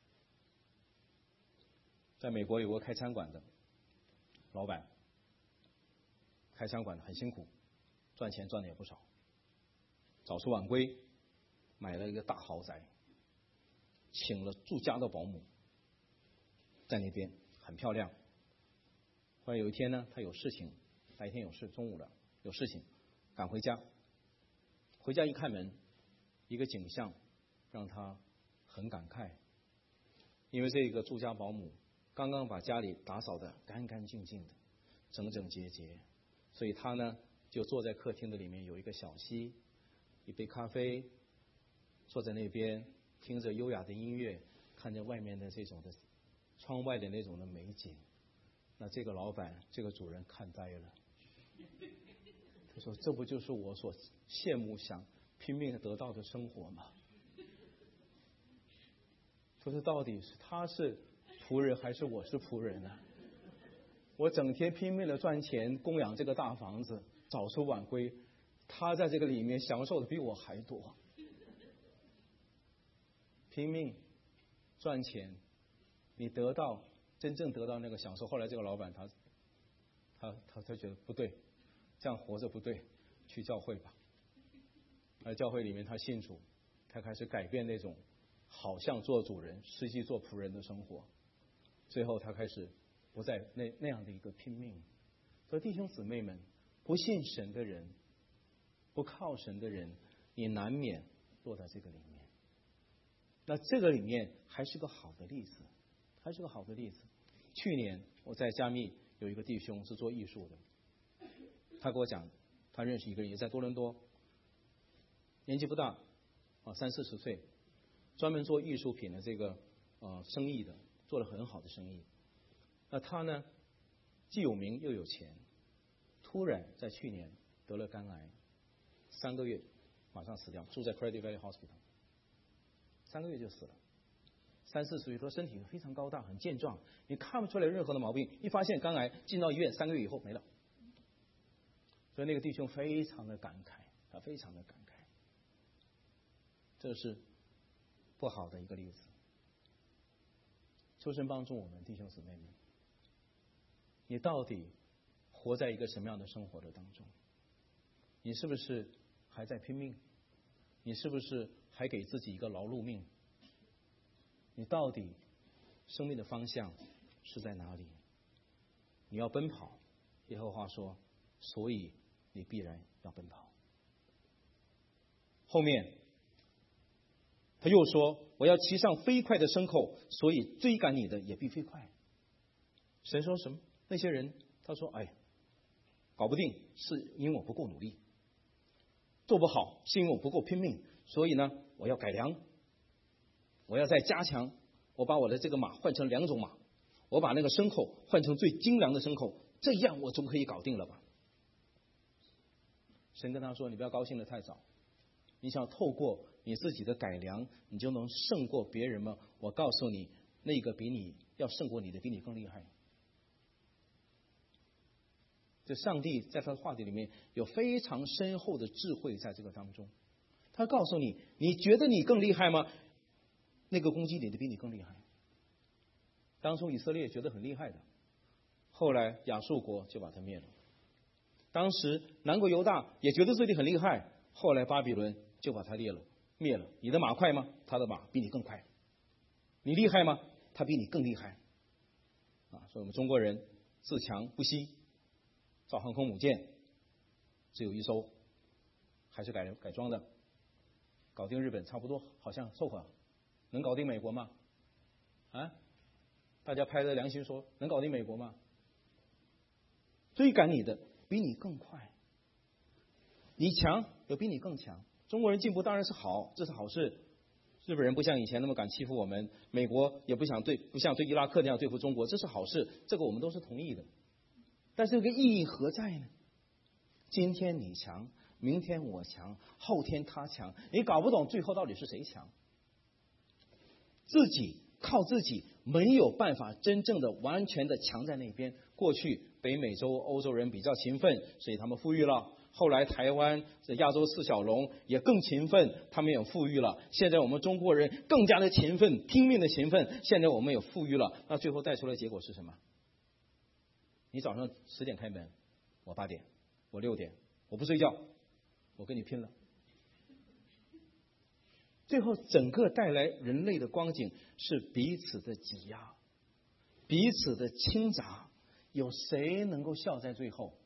在美国有个开餐馆的老板，开餐馆的很辛苦，赚钱赚的也不少，早出晚归，买了一个大豪宅，请了住家的保姆在那边，很漂亮。后来有一天呢，他有事情，白天有事，中午了有事情，赶回家。回家一开门，一个景象让他很感慨，因为这个住家保姆刚刚把家里打扫得干干净净的，整整洁洁，所以他呢就坐在客厅的里面，有一个小溪，一杯咖啡，坐在那边听着优雅的音乐，看着外面的这种的窗外的那种的美景。那这个老板，这个主人看呆了，他说：“这不就是我所羡慕、想拼命得到的生活吗？”他说：“到底是他是仆人还是我是仆人呢？我整天拼命的赚钱，供养这个大房子，早出晚归， 他在这个里面享受的比我还多，拼命赚钱，你得到真正得到那个享受。后来这个老板他他他他觉得不对，这样活着不对，去教会吧。而教会里面他信主，他开始改变那种好像做主人实际做仆人的生活，最后他开始不再那那样的一个拼命。所以弟兄姊妹们，不信神的人，不靠神的人，你难免落在这个里面。那这个里面还是个好的例子，还是个好的例子。去年我在加密有一个弟兄是做艺术的，他给我讲，他认识一个人也在多伦多，年纪不大啊，三四十岁，专门做艺术品的这个呃生意的，做了很好的生意。那他呢，既有名又有钱，突然在去年得了肝癌，三个月马上死掉，住在 Credit Valley Hospital， 三个月就死了。三四十岁，说身体非常高大，很健壮，你看不出来任何的毛病。一发现肝癌，进到医院，三个月以后没了。所以那个弟兄非常的感慨，他非常的感慨。这是不好的一个例子。求神帮助我们弟兄姊妹们，你到底活在一个什么样的生活的当中？你是不是还在拼命？你是不是还给自己一个劳碌命？你到底生命的方向是在哪里？你要奔跑，耶和华说，所以你必然要奔跑。后面他又说，我要骑上飞快的牲口，所以追赶你的也必飞快。神说什么？那些人他说，哎，搞不定是因为我不够努力，做不好是因为我不够拼命，所以呢我要改良，我要再加强，我把我的这个马换成两种马，我把那个牲口换成最精良的牲口，这样我总可以搞定了吧。神跟他说，你不要高兴得太早，你想透过你自己的改良，你就能胜过别人吗？我告诉你，那个比你要胜过你的比你更厉害。这上帝在他的话题里面有非常深厚的智慧在这个当中。他告诉你，你觉得你更厉害吗？那个攻击你的比你更厉害。当初以色列觉得很厉害的，后来亚述国就把他灭了。当时南国犹大也觉得自己很厉害，后来巴比伦就把他灭了灭了。你的马快吗？他的马比你更快。你厉害吗？他比你更厉害。啊，所以我们中国人自强不息，造航空母舰只有一艘，还是改改装的，搞定日本差不多，好像凑合。能搞定美国吗？啊，大家拍着良心说，能搞定美国吗？追赶你的比你更快，你强有比你更强。中国人进步当然是好，这是好事。日本人不像以前那么敢欺负我们，美国也不想对不像对伊拉克那样对付中国，这是好事，这个我们都是同意的。但是这个意义何在呢？今天你强，明天我强，后天他强，你搞不懂最后到底是谁强。自己靠自己没有办法真正的完全的强在那边。过去北美洲欧洲人比较勤奋，所以他们富裕了。后来台湾这亚洲四小龙也更勤奋，他们也富裕了。现在我们中国人更加的勤奋，拼命的勤奋，现在我们也富裕了。那最后带出来的结果是什么？你早上十点开门，我八点，我六点，我不睡觉，我跟你拼了。最后整个带来人类的光景是彼此的挤压，彼此的倾轧，有谁能够笑在最后？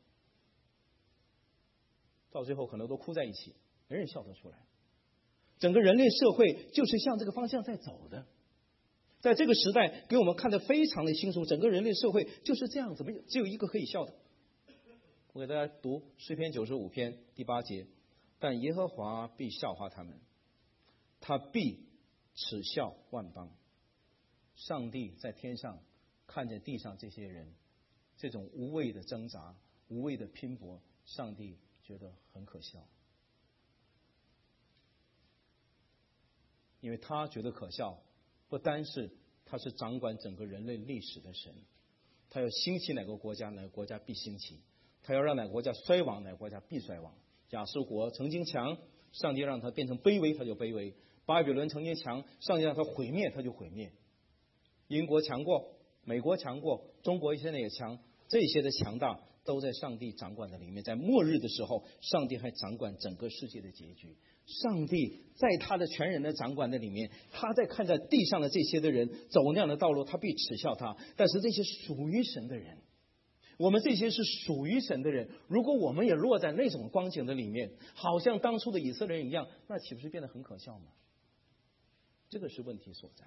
到最后可能都哭在一起，没人笑得出来。整个人类社会就是向这个方向在走的。在这个时代给我们看得非常的清楚，整个人类社会就是这样子，只有一个可以笑的。我给大家读诗篇九十五篇第八节，但耶和华必笑话他们，他必耻笑万邦。上帝在天上看见地上这些人这种无谓的挣扎，无谓的拼搏，上帝觉得很可笑，因为他觉得可笑，不单是他是掌管整个人类历史的神，他要兴起哪个国家，哪个国家必兴起；他要让哪个国家衰亡，哪个国家必衰亡。 亚述国曾经强，上帝让他变成卑微，他就卑微；巴比伦曾经强，上帝让他毁灭，他就毁灭。英国强过，美国强过，中国现在也强，这些的强大都在上帝掌管的里面。在末日的时候，上帝还掌管整个世界的结局。上帝在他的全人的掌管的里面，他在看在地上的这些的人走那样的道路，他必耻笑他。但是这些属于神的人，我们这些是属于神的人，如果我们也落在那种光景的里面，好像当初的以色列人一样，那岂不是变得很可笑吗？这个是问题所在。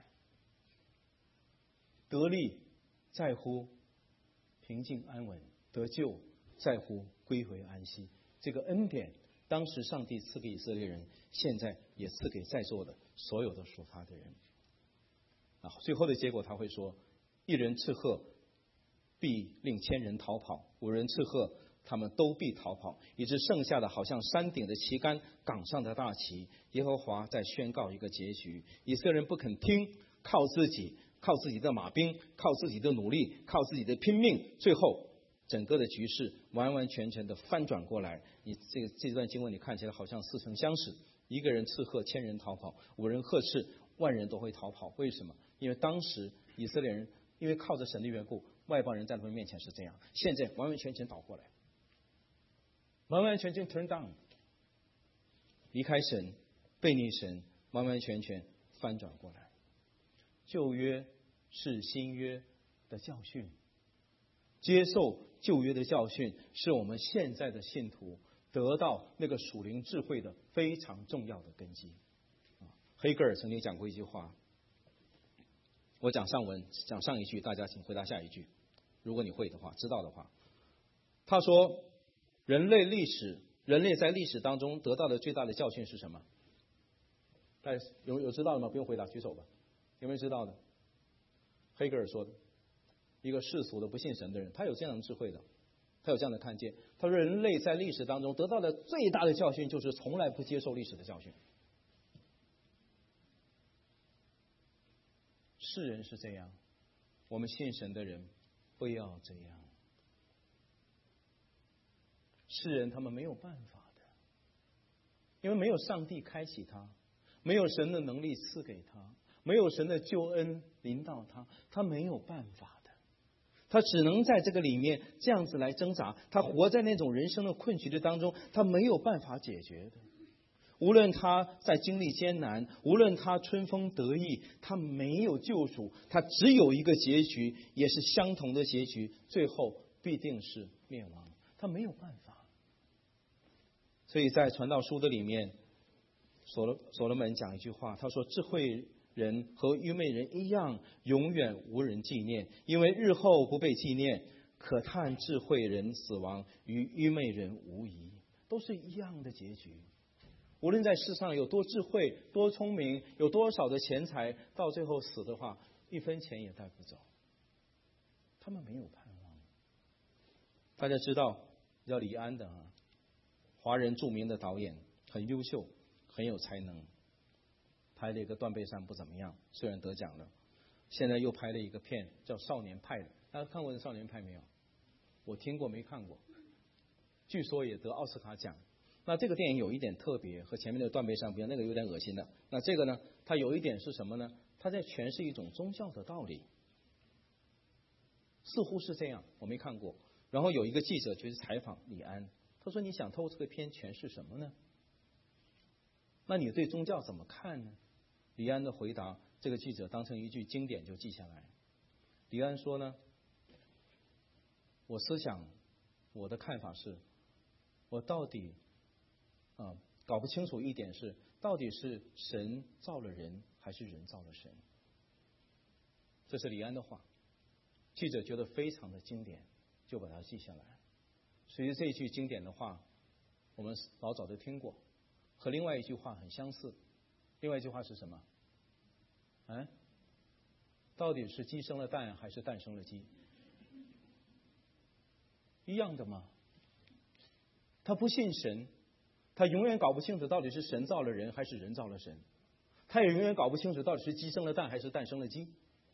得力在乎平静安稳，得救在乎归回安息。这个恩典当时上帝赐给以色列人，现在也赐给在座的所有的属他的人。啊，最后的结果他会说，一人斥喝必令千人逃跑，五人斥喝他们都必逃跑，以致剩下的好像山顶的旗杆，岗上的大旗。耶和华在宣告一个结局，以色列人不肯听，靠自己，靠自己的马兵，靠自己的努力，靠自己的拼命，最后整个的局势完完全全的翻转过来。你这个这段经文你看起来好像似曾相识，一个人斥喝千人逃跑，五人呵斥万人都会逃跑。为什么？因为当时以色列人因为靠着神的缘故，外邦人在他们面前是这样，现在完完全全倒过来，完完全全 turn down， 离开神，背逆神，完完全全翻转过来。旧约是新约的教训，接受旧约的教训是我们现在的信徒得到那个属灵智慧的非常重要的根基。黑格尔曾经讲过一句话，我讲上文讲上一句，大家请回答下一句，如果你会的话，知道的话。他说人类历史人类在历史当中得到的最大的教训是什么？大家有有知道的吗？不用回答，举手吧。有没有知道的？黑格尔说的，一个世俗的不信神的人，他有这样的智慧的，他有这样的看见。他说人类在历史当中得到的最大的教训就是从来不接受历史的教训。世人是这样，我们信神的人不要这样。世人他们没有办法的，因为没有上帝开启他，没有神的能力赐给他，没有神的救恩临到他，他没有办法的。他只能在这个里面这样子来挣扎，他活在那种人生的困局的当中，他没有办法解决的。无论他在经历艰难，无论他春风得意，他没有救赎，他只有一个结局，也是相同的结局，最后必定是灭亡，他没有办法。所以在传道书的里面，所罗所罗门讲一句话，他说智慧人和愚昧人一样，永远无人纪念，因为日后不被纪念，可叹智慧人死亡，与愚昧人无疑，都是一样的结局。无论在世上有多智慧多聪明，有多少的钱财，到最后死的话，一分钱也带不走，他们没有盼望。大家知道叫李安的啊，华人著名的导演，很优秀，很有才能，拍了一个断背山不怎么样，虽然得奖了，现在又拍了一个片叫少年派的，大家看过少年派没有？我听过没看过，据说也得奥斯卡奖。那这个电影有一点特别，和前面的断背山不一样，那个有点恶心的。那这个呢，它有一点是什么呢？它在诠释一种宗教的道理，似乎是这样，我没看过。然后有一个记者去采访李安，他说你想透过这个片诠释什么呢？那你对宗教怎么看呢？李安的回答，这个记者当成一句经典就记下来。李安说呢，我思想我的看法是，我到底啊，搞不清楚一点是，到底是神造了人，还是人造了神？这是李安的话，记者觉得非常的经典，就把它记下来。所以这一句经典的话，我们老早就听过，和另外一句话很相似。另外一句话是什么？啊，到底是鸡生了蛋，还是蛋生了鸡？一样的吗？他不信神，他永远搞不清楚到底是神造了人还是人造了神，他也永远搞不清楚到底是鸡生了蛋还是蛋生了鸡，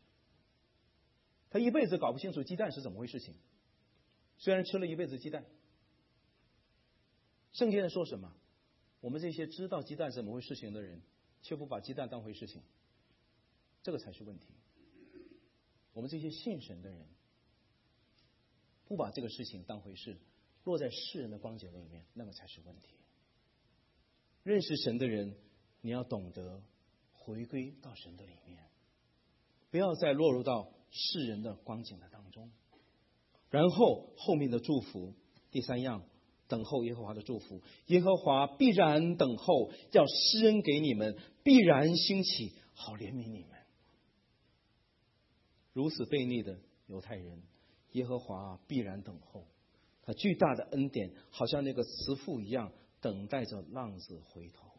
他一辈子搞不清楚鸡蛋是怎么回事情，虽然吃了一辈子鸡蛋， 圣经在说什么？我们这些知道鸡蛋怎么回事情的人，却不把鸡蛋当回事情，这个才是问题。我们这些信神的人，不把这个事情当回事，落在世人的光景里面，那么才是问题。认识神的人，你要懂得回归到神的里面，不要再落入到世人的光景的当中。然后后面的祝福，第三样，等候耶和华的祝福。耶和华必然等候，要施恩给你们，必然兴起，好怜悯你们。如此悖逆的犹太人，耶和华必然等候，他巨大的恩典好像那个慈父一样，等待着浪子回头。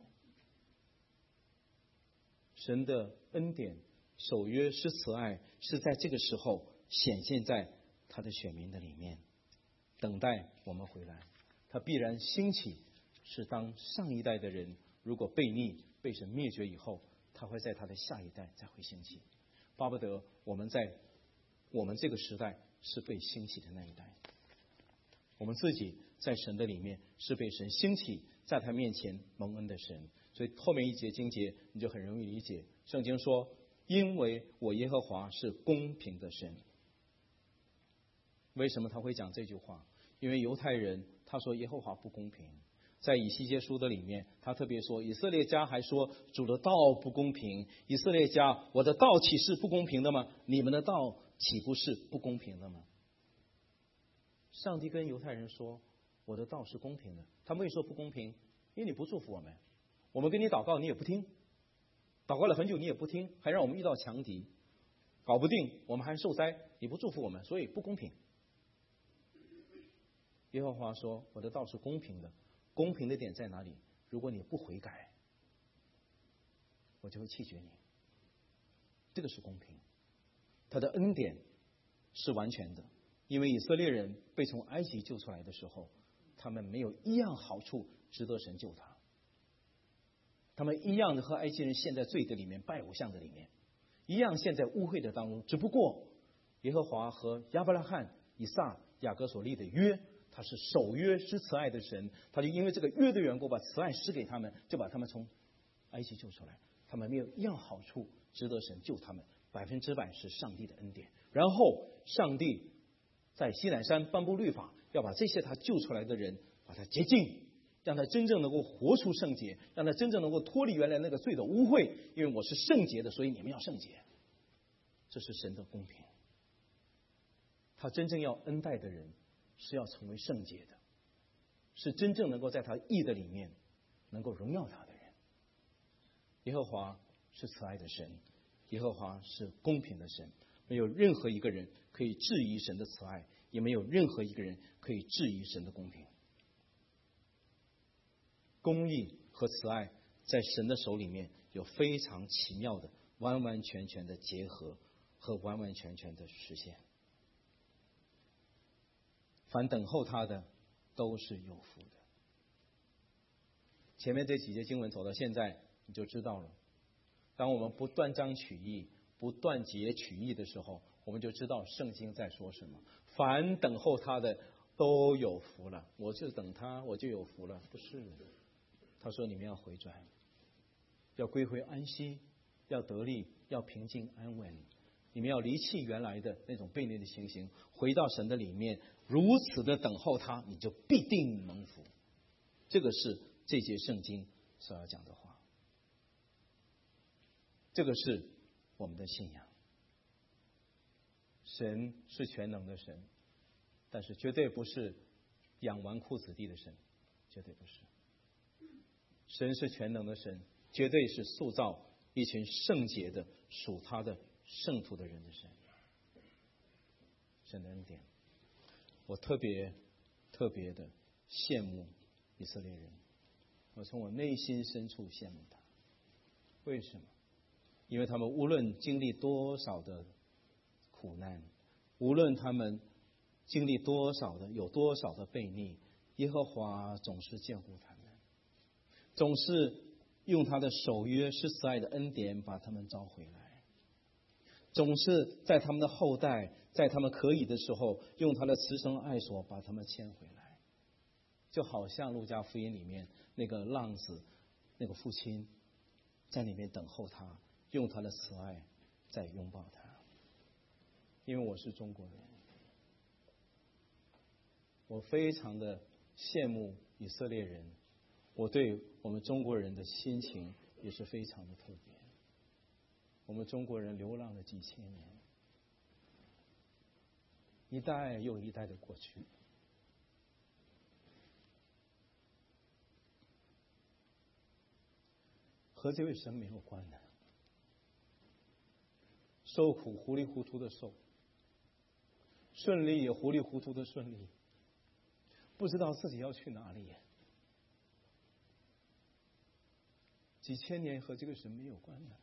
神的恩典守约施慈爱，是在这个时候显现在他的选民的里面，等待我们回来。他必然兴起，是当上一代的人如果悖逆被神灭绝以后，他会在他的下一代再会兴起。巴不得我们在我们这个时代是被兴起的那一代，我们自己在神的里面是被神兴起，在他面前蒙恩的神。所以后面一节经节你就很容易理解，圣经说，因为我耶和华是公平的神。为什么他会讲这句话？因为犹太人他说耶和华不公平，在以西结书的里面他特别说，以色列家还说主的道不公平。以色列家，我的道岂是不公平的吗？你们的道岂不是不公平的吗？上帝跟犹太人说，我的道是公平的。他们为什么说不公平？因为你不祝福我们，我们跟你祷告你也不听，祷告了很久你也不听，还让我们遇到强敌，搞不定我们还受灾，你不祝福我们，所以不公平。耶和华说，我的道是公平的。公平的点在哪里？如果你不悔改，我就会弃绝你。这个是公平。他的恩典是完全的，因为以色列人被从埃及救出来的时候，他们没有一样好处值得神救他，他们一样的和埃及人陷在罪的里面，拜偶像的里面，一样陷在污秽的当中。只不过耶和华和亚伯拉罕、以撒、雅各所立的约，他是守约施慈爱的神，他就因为这个约的缘故，把慈爱施给他们，就把他们从埃及救出来。他们没有一样好处值得神救他们，百分之百是上帝的恩典。然后上帝在西乃山颁布律法，要把这些他救出来的人把他洁净，让他真正能够活出圣洁，让他真正能够脱离原来那个罪的污秽。因为我是圣洁的，所以你们要圣洁。这是神的公平。他真正要恩待的人是要成为圣洁的，是真正能够在他义的里面能够荣耀他的人。耶和华是慈爱的神，耶和华是公平的神，没有任何一个人可以质疑神的慈爱，也没有任何一个人可以质疑神的公平。公义和慈爱在神的手里面有非常奇妙的完完全全的结合和完完全全的实现。凡等候他的都是有福的。前面这几节经文走到现在你就知道了，当我们不断章取义不断节取义的时候，我们就知道圣经在说什么。凡等候他的都有福了。我是等他我就有福了？不是，他说你们要回转，要归回安息，要得力，要平静安稳。你们要离弃原来的那种悖逆的情形，回到神的里面，如此的等候他，你就必定蒙福。这个是这节圣经所要讲的话，这个是我们的信仰。神是全能的神，但是绝对不是养纨绔子弟的神，绝对不是。神是全能的神，绝对是塑造一群圣洁的属他的圣徒的人的神。神的恩典，我特别特别的羡慕以色列人，我从我内心深处羡慕他。为什么？因为他们无论经历多少的苦难，无论他们经历多少的有多少的悖逆，耶和华总是眷顾他们，总是用他的守约施慈爱的恩典把他们召回来，总是在他们的后代，在他们可以的时候，用他的慈绳爱索把他们牵回来。 就好像路加福音里面那个浪子，那个父亲在里面等候他，用他的慈爱在拥抱他。因为我是中国人，我非常的羡慕以色列人，我对我们中国人的心情也是非常的特别。我们中国人流浪了几千年，一代又一代的过去，和这位神没有关的。受苦糊里糊涂的受，顺利也糊里糊涂的顺利，不知道自己要去哪里。几千年和这个神没有关的。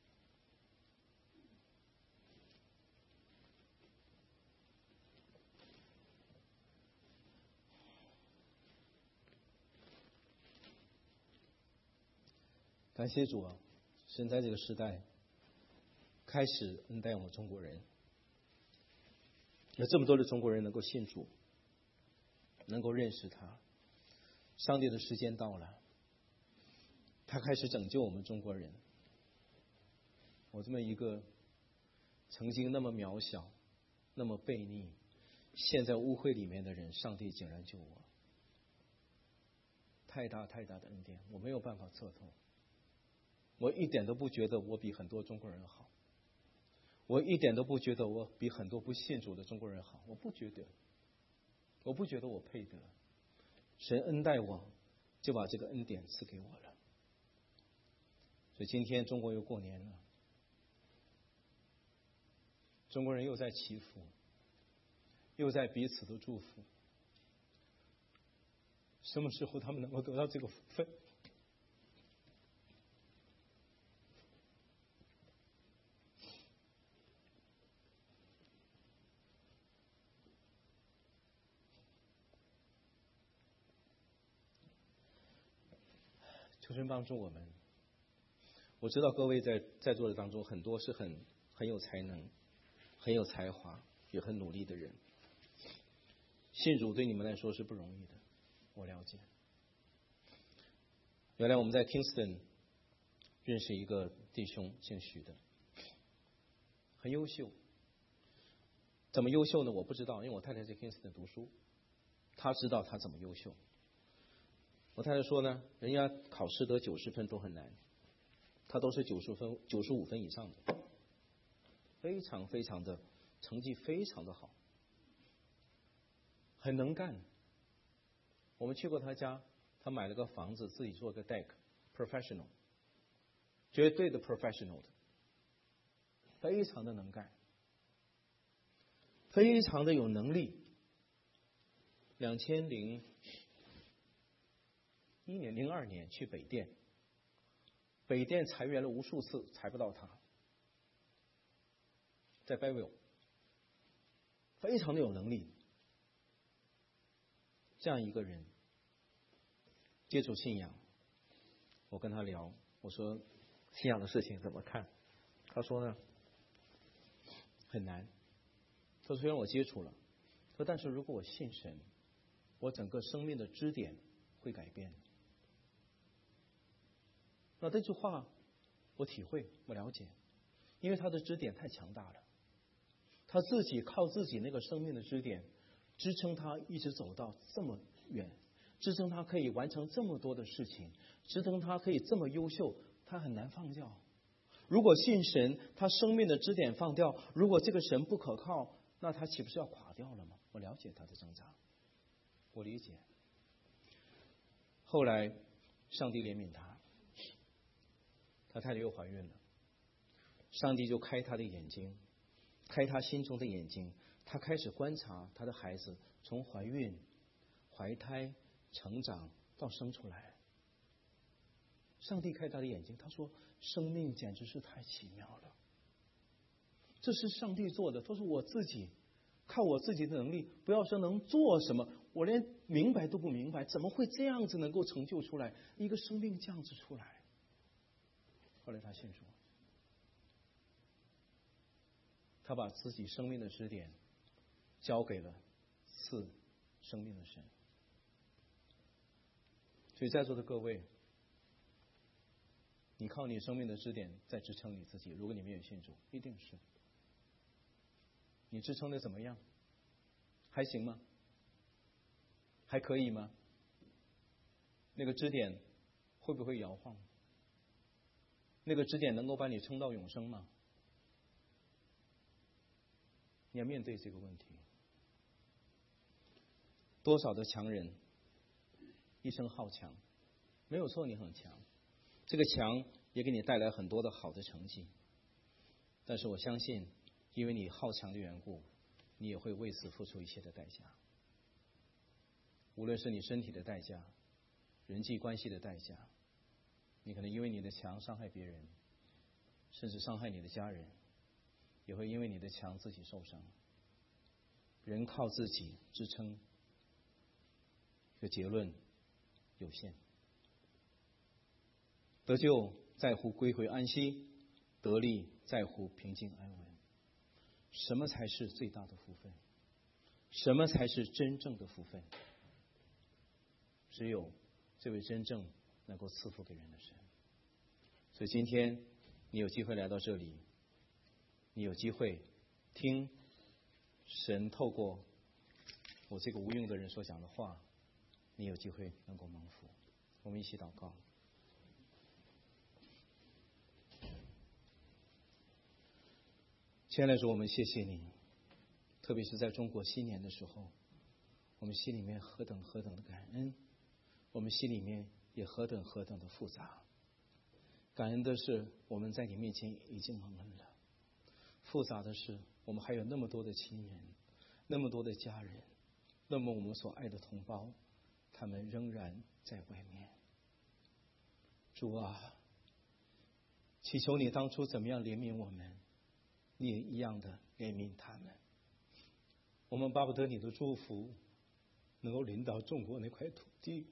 感谢主啊，神在这个时代开始恩待我们中国人，有这么多的中国人能够信主，能够认识他。上帝的时间到了，他开始拯救我们中国人。我这么一个曾经那么渺小、那么悖逆、陷在污秽里面的人，上帝竟然救我，太大太大的恩典，我没有办法测透。我一点都不觉得我比很多中国人好，我一点都不觉得我比很多不信主的中国人好，我不觉得，我不觉得我配得。神恩待我，就把这个恩典赐给我了。所以今天中国又过年了，中国人又在祈福，又在彼此的祝福。什么时候他们能够得到这个福分？求神帮助我们。我知道各位在在座的当中，很多是很很有才能、很有才华、也很努力的人。信主对你们来说是不容易的，我了解。原来我们在 Kingston 认识一个弟兄，姓许的，很优秀。怎么优秀呢？我不知道，因为我太太在 Kingston 读书，她知道她怎么优秀。我太太说呢，人家考试得九十分都很难，他都是九十分、九十五分以上的，非常非常的成绩非常的好，很能干。我们去过他家，他买了个房子，自己做个 deck， professional， 绝对的 professional 的，非常的能干，非常的有能力。两千零一年、零二年去北电，北电裁员了无数次，裁不到他，在 Belleville， 非常的有能力。这样一个人接触信仰，我跟他聊，我说信仰的事情怎么看？他说呢，很难。他说虽然我接触了，说但是如果我信神，我整个生命的支点会改变。那这句话我体会，我了解，因为他的支点太强大了，他自己靠自己那个生命的支点支撑他一直走到这么远，支撑他可以完成这么多的事情，支撑他可以这么优秀，他很难放掉。如果信神，他生命的支点放掉，如果这个神不可靠，那他岂不是要垮掉了吗？我了解他的挣扎，我理解。后来上帝怜悯他，他太太又怀孕了，上帝就开他的眼睛，开他心中的眼睛，他开始观察他的孩子从怀孕、怀胎、成长到生出来。上帝开他的眼睛，他说生命简直是太奇妙了，这是上帝做的，都是我自己靠我自己的能力，不要说能做什么，我连明白都不明白，怎么会这样子能够成就出来一个生命这样子出来。后来他信主，他把自己生命的支点交给了赐生命的神。 所以在座的各位，你靠你生命的支点在支撑你自己。如果你没有信主，一定是你支撑的怎么样？还行吗？还可以吗？那个支点会不会摇晃？那个支点能够把你撑到永生吗？你要面对这个问题。多少的强人一生好强，没有错，你很强，这个强也给你带来很多的好的成绩。但是我相信，因为你好强的缘故，你也会为此付出一些的代价。无论是你身体的代价，人际关系的代价，你可能因为你的强伤害别人，甚至伤害你的家人，也会因为你的强自己受伤。人靠自己支撑，这个结论有限。得救在乎归回安息，得力在乎平静安稳。什么才是最大的福分？什么才是真正的福分？只有这位真正能够赐福给人的神。所以今天你有机会来到这里，你有机会听神透过我这个无用的人所讲的话，你有机会能够蒙福。我们一起祷告。亲爱的主，我们谢谢你，特别是在中国新年的时候，我们心里面何等何等的感恩，我们心里面也何等何等的复杂。感恩的是我们在你面前已经蒙恩了，复杂的是我们还有那么多的亲人，那么多的家人，那么我们所爱的同胞，他们仍然在外面。主啊，祈求你当初怎么样怜悯我们，你也一样的怜悯他们。我们巴不得你的祝福能够临到中国那块土地，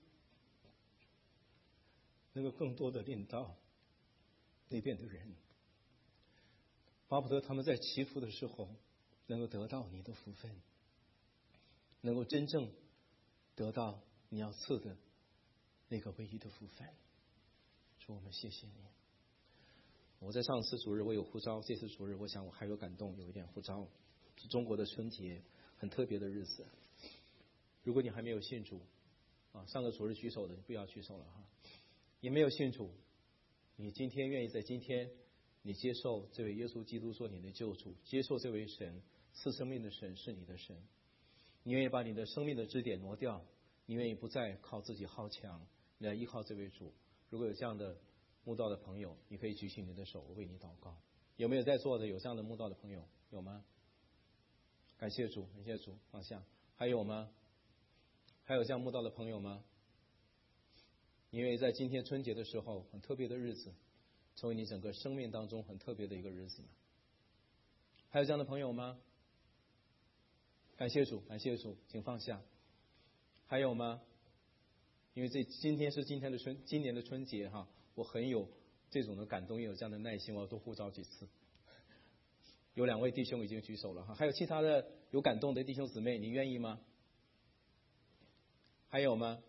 能够更多的临到那边的人，巴不得他们在祈福的时候能够得到你的福分，能够真正得到你要赐的那个唯一的福分。主，我们谢谢你。我在上次主日我有呼召，这次主日我想我还有感动，有一点呼召。是中国的春节，很特别的日子。如果你还没有信主啊，上个主日举手的你不要举手了哈。也没有信主，你今天愿意在今天你接受这位耶稣基督做你的救主，接受这位神赐生命的神是你的神，你愿意把你的生命的支点挪掉，你愿意不再靠自己好强，你来依靠这位主。如果有这样的慕道的朋友，你可以举起你的手，我为你祷告。有没有在座的有这样的慕道的朋友？有吗？感谢主，感谢主，放下。还有吗？还有这样慕道的朋友吗？你愿意在今天春节的时候，很特别的日子，成为你整个生命当中很特别的一个日子吗？还有这样的朋友吗？感谢主，感谢主，请放下。还有吗？因为这今天是今天的春，今年的春节哈，我很有这种的感动，也有这样的耐心，我要多呼召几次。有两位弟兄已经举手了哈，还有其他的有感动的弟兄姊妹，你愿意吗？还有吗？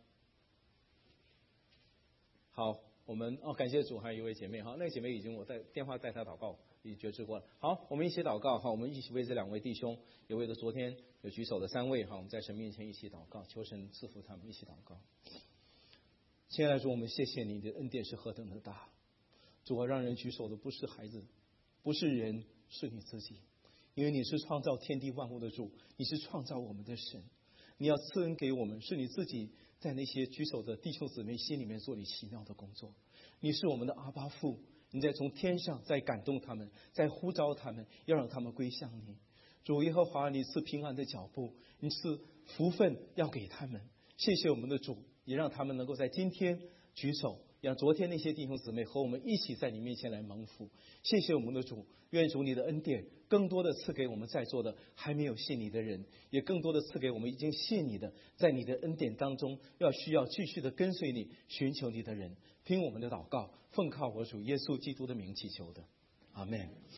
好，我们哦，感谢主，还有一位姐妹哈，那个姐妹已经我在电话带她祷告，已经决志过了。好，我们一起祷告哈，我们一起为这两位弟兄，有为的昨天有举手的三位哈，我们在神面前一起祷告，求神赐福他们，一起祷告。亲爱的主，我们谢谢你的恩典是何等的大。主啊，让人举手的不是孩子，不是人，是你自己，因为你是创造天地万物的主，你是创造我们的神，你要赐恩给我们，是你自己在那些举手的弟兄姊妹心里面做你奇妙的工作。你是我们的阿爸父，你在从天上在感动他们，在呼召他们，要让他们归向你。主耶和华，你赐平安的脚步，你赐福分要给他们。谢谢我们的主，也让他们能够在今天举手，让昨天那些弟兄姊妹和我们一起在你面前来蒙福。谢谢我们的主，愿主你的恩典更多的赐给我们在座的还没有信你的人，也更多的赐给我们已经信你的，在你的恩典当中要需要继续的跟随你寻求你的人。听我们的祷告，奉靠我主耶稣基督的名祈求的，阿们。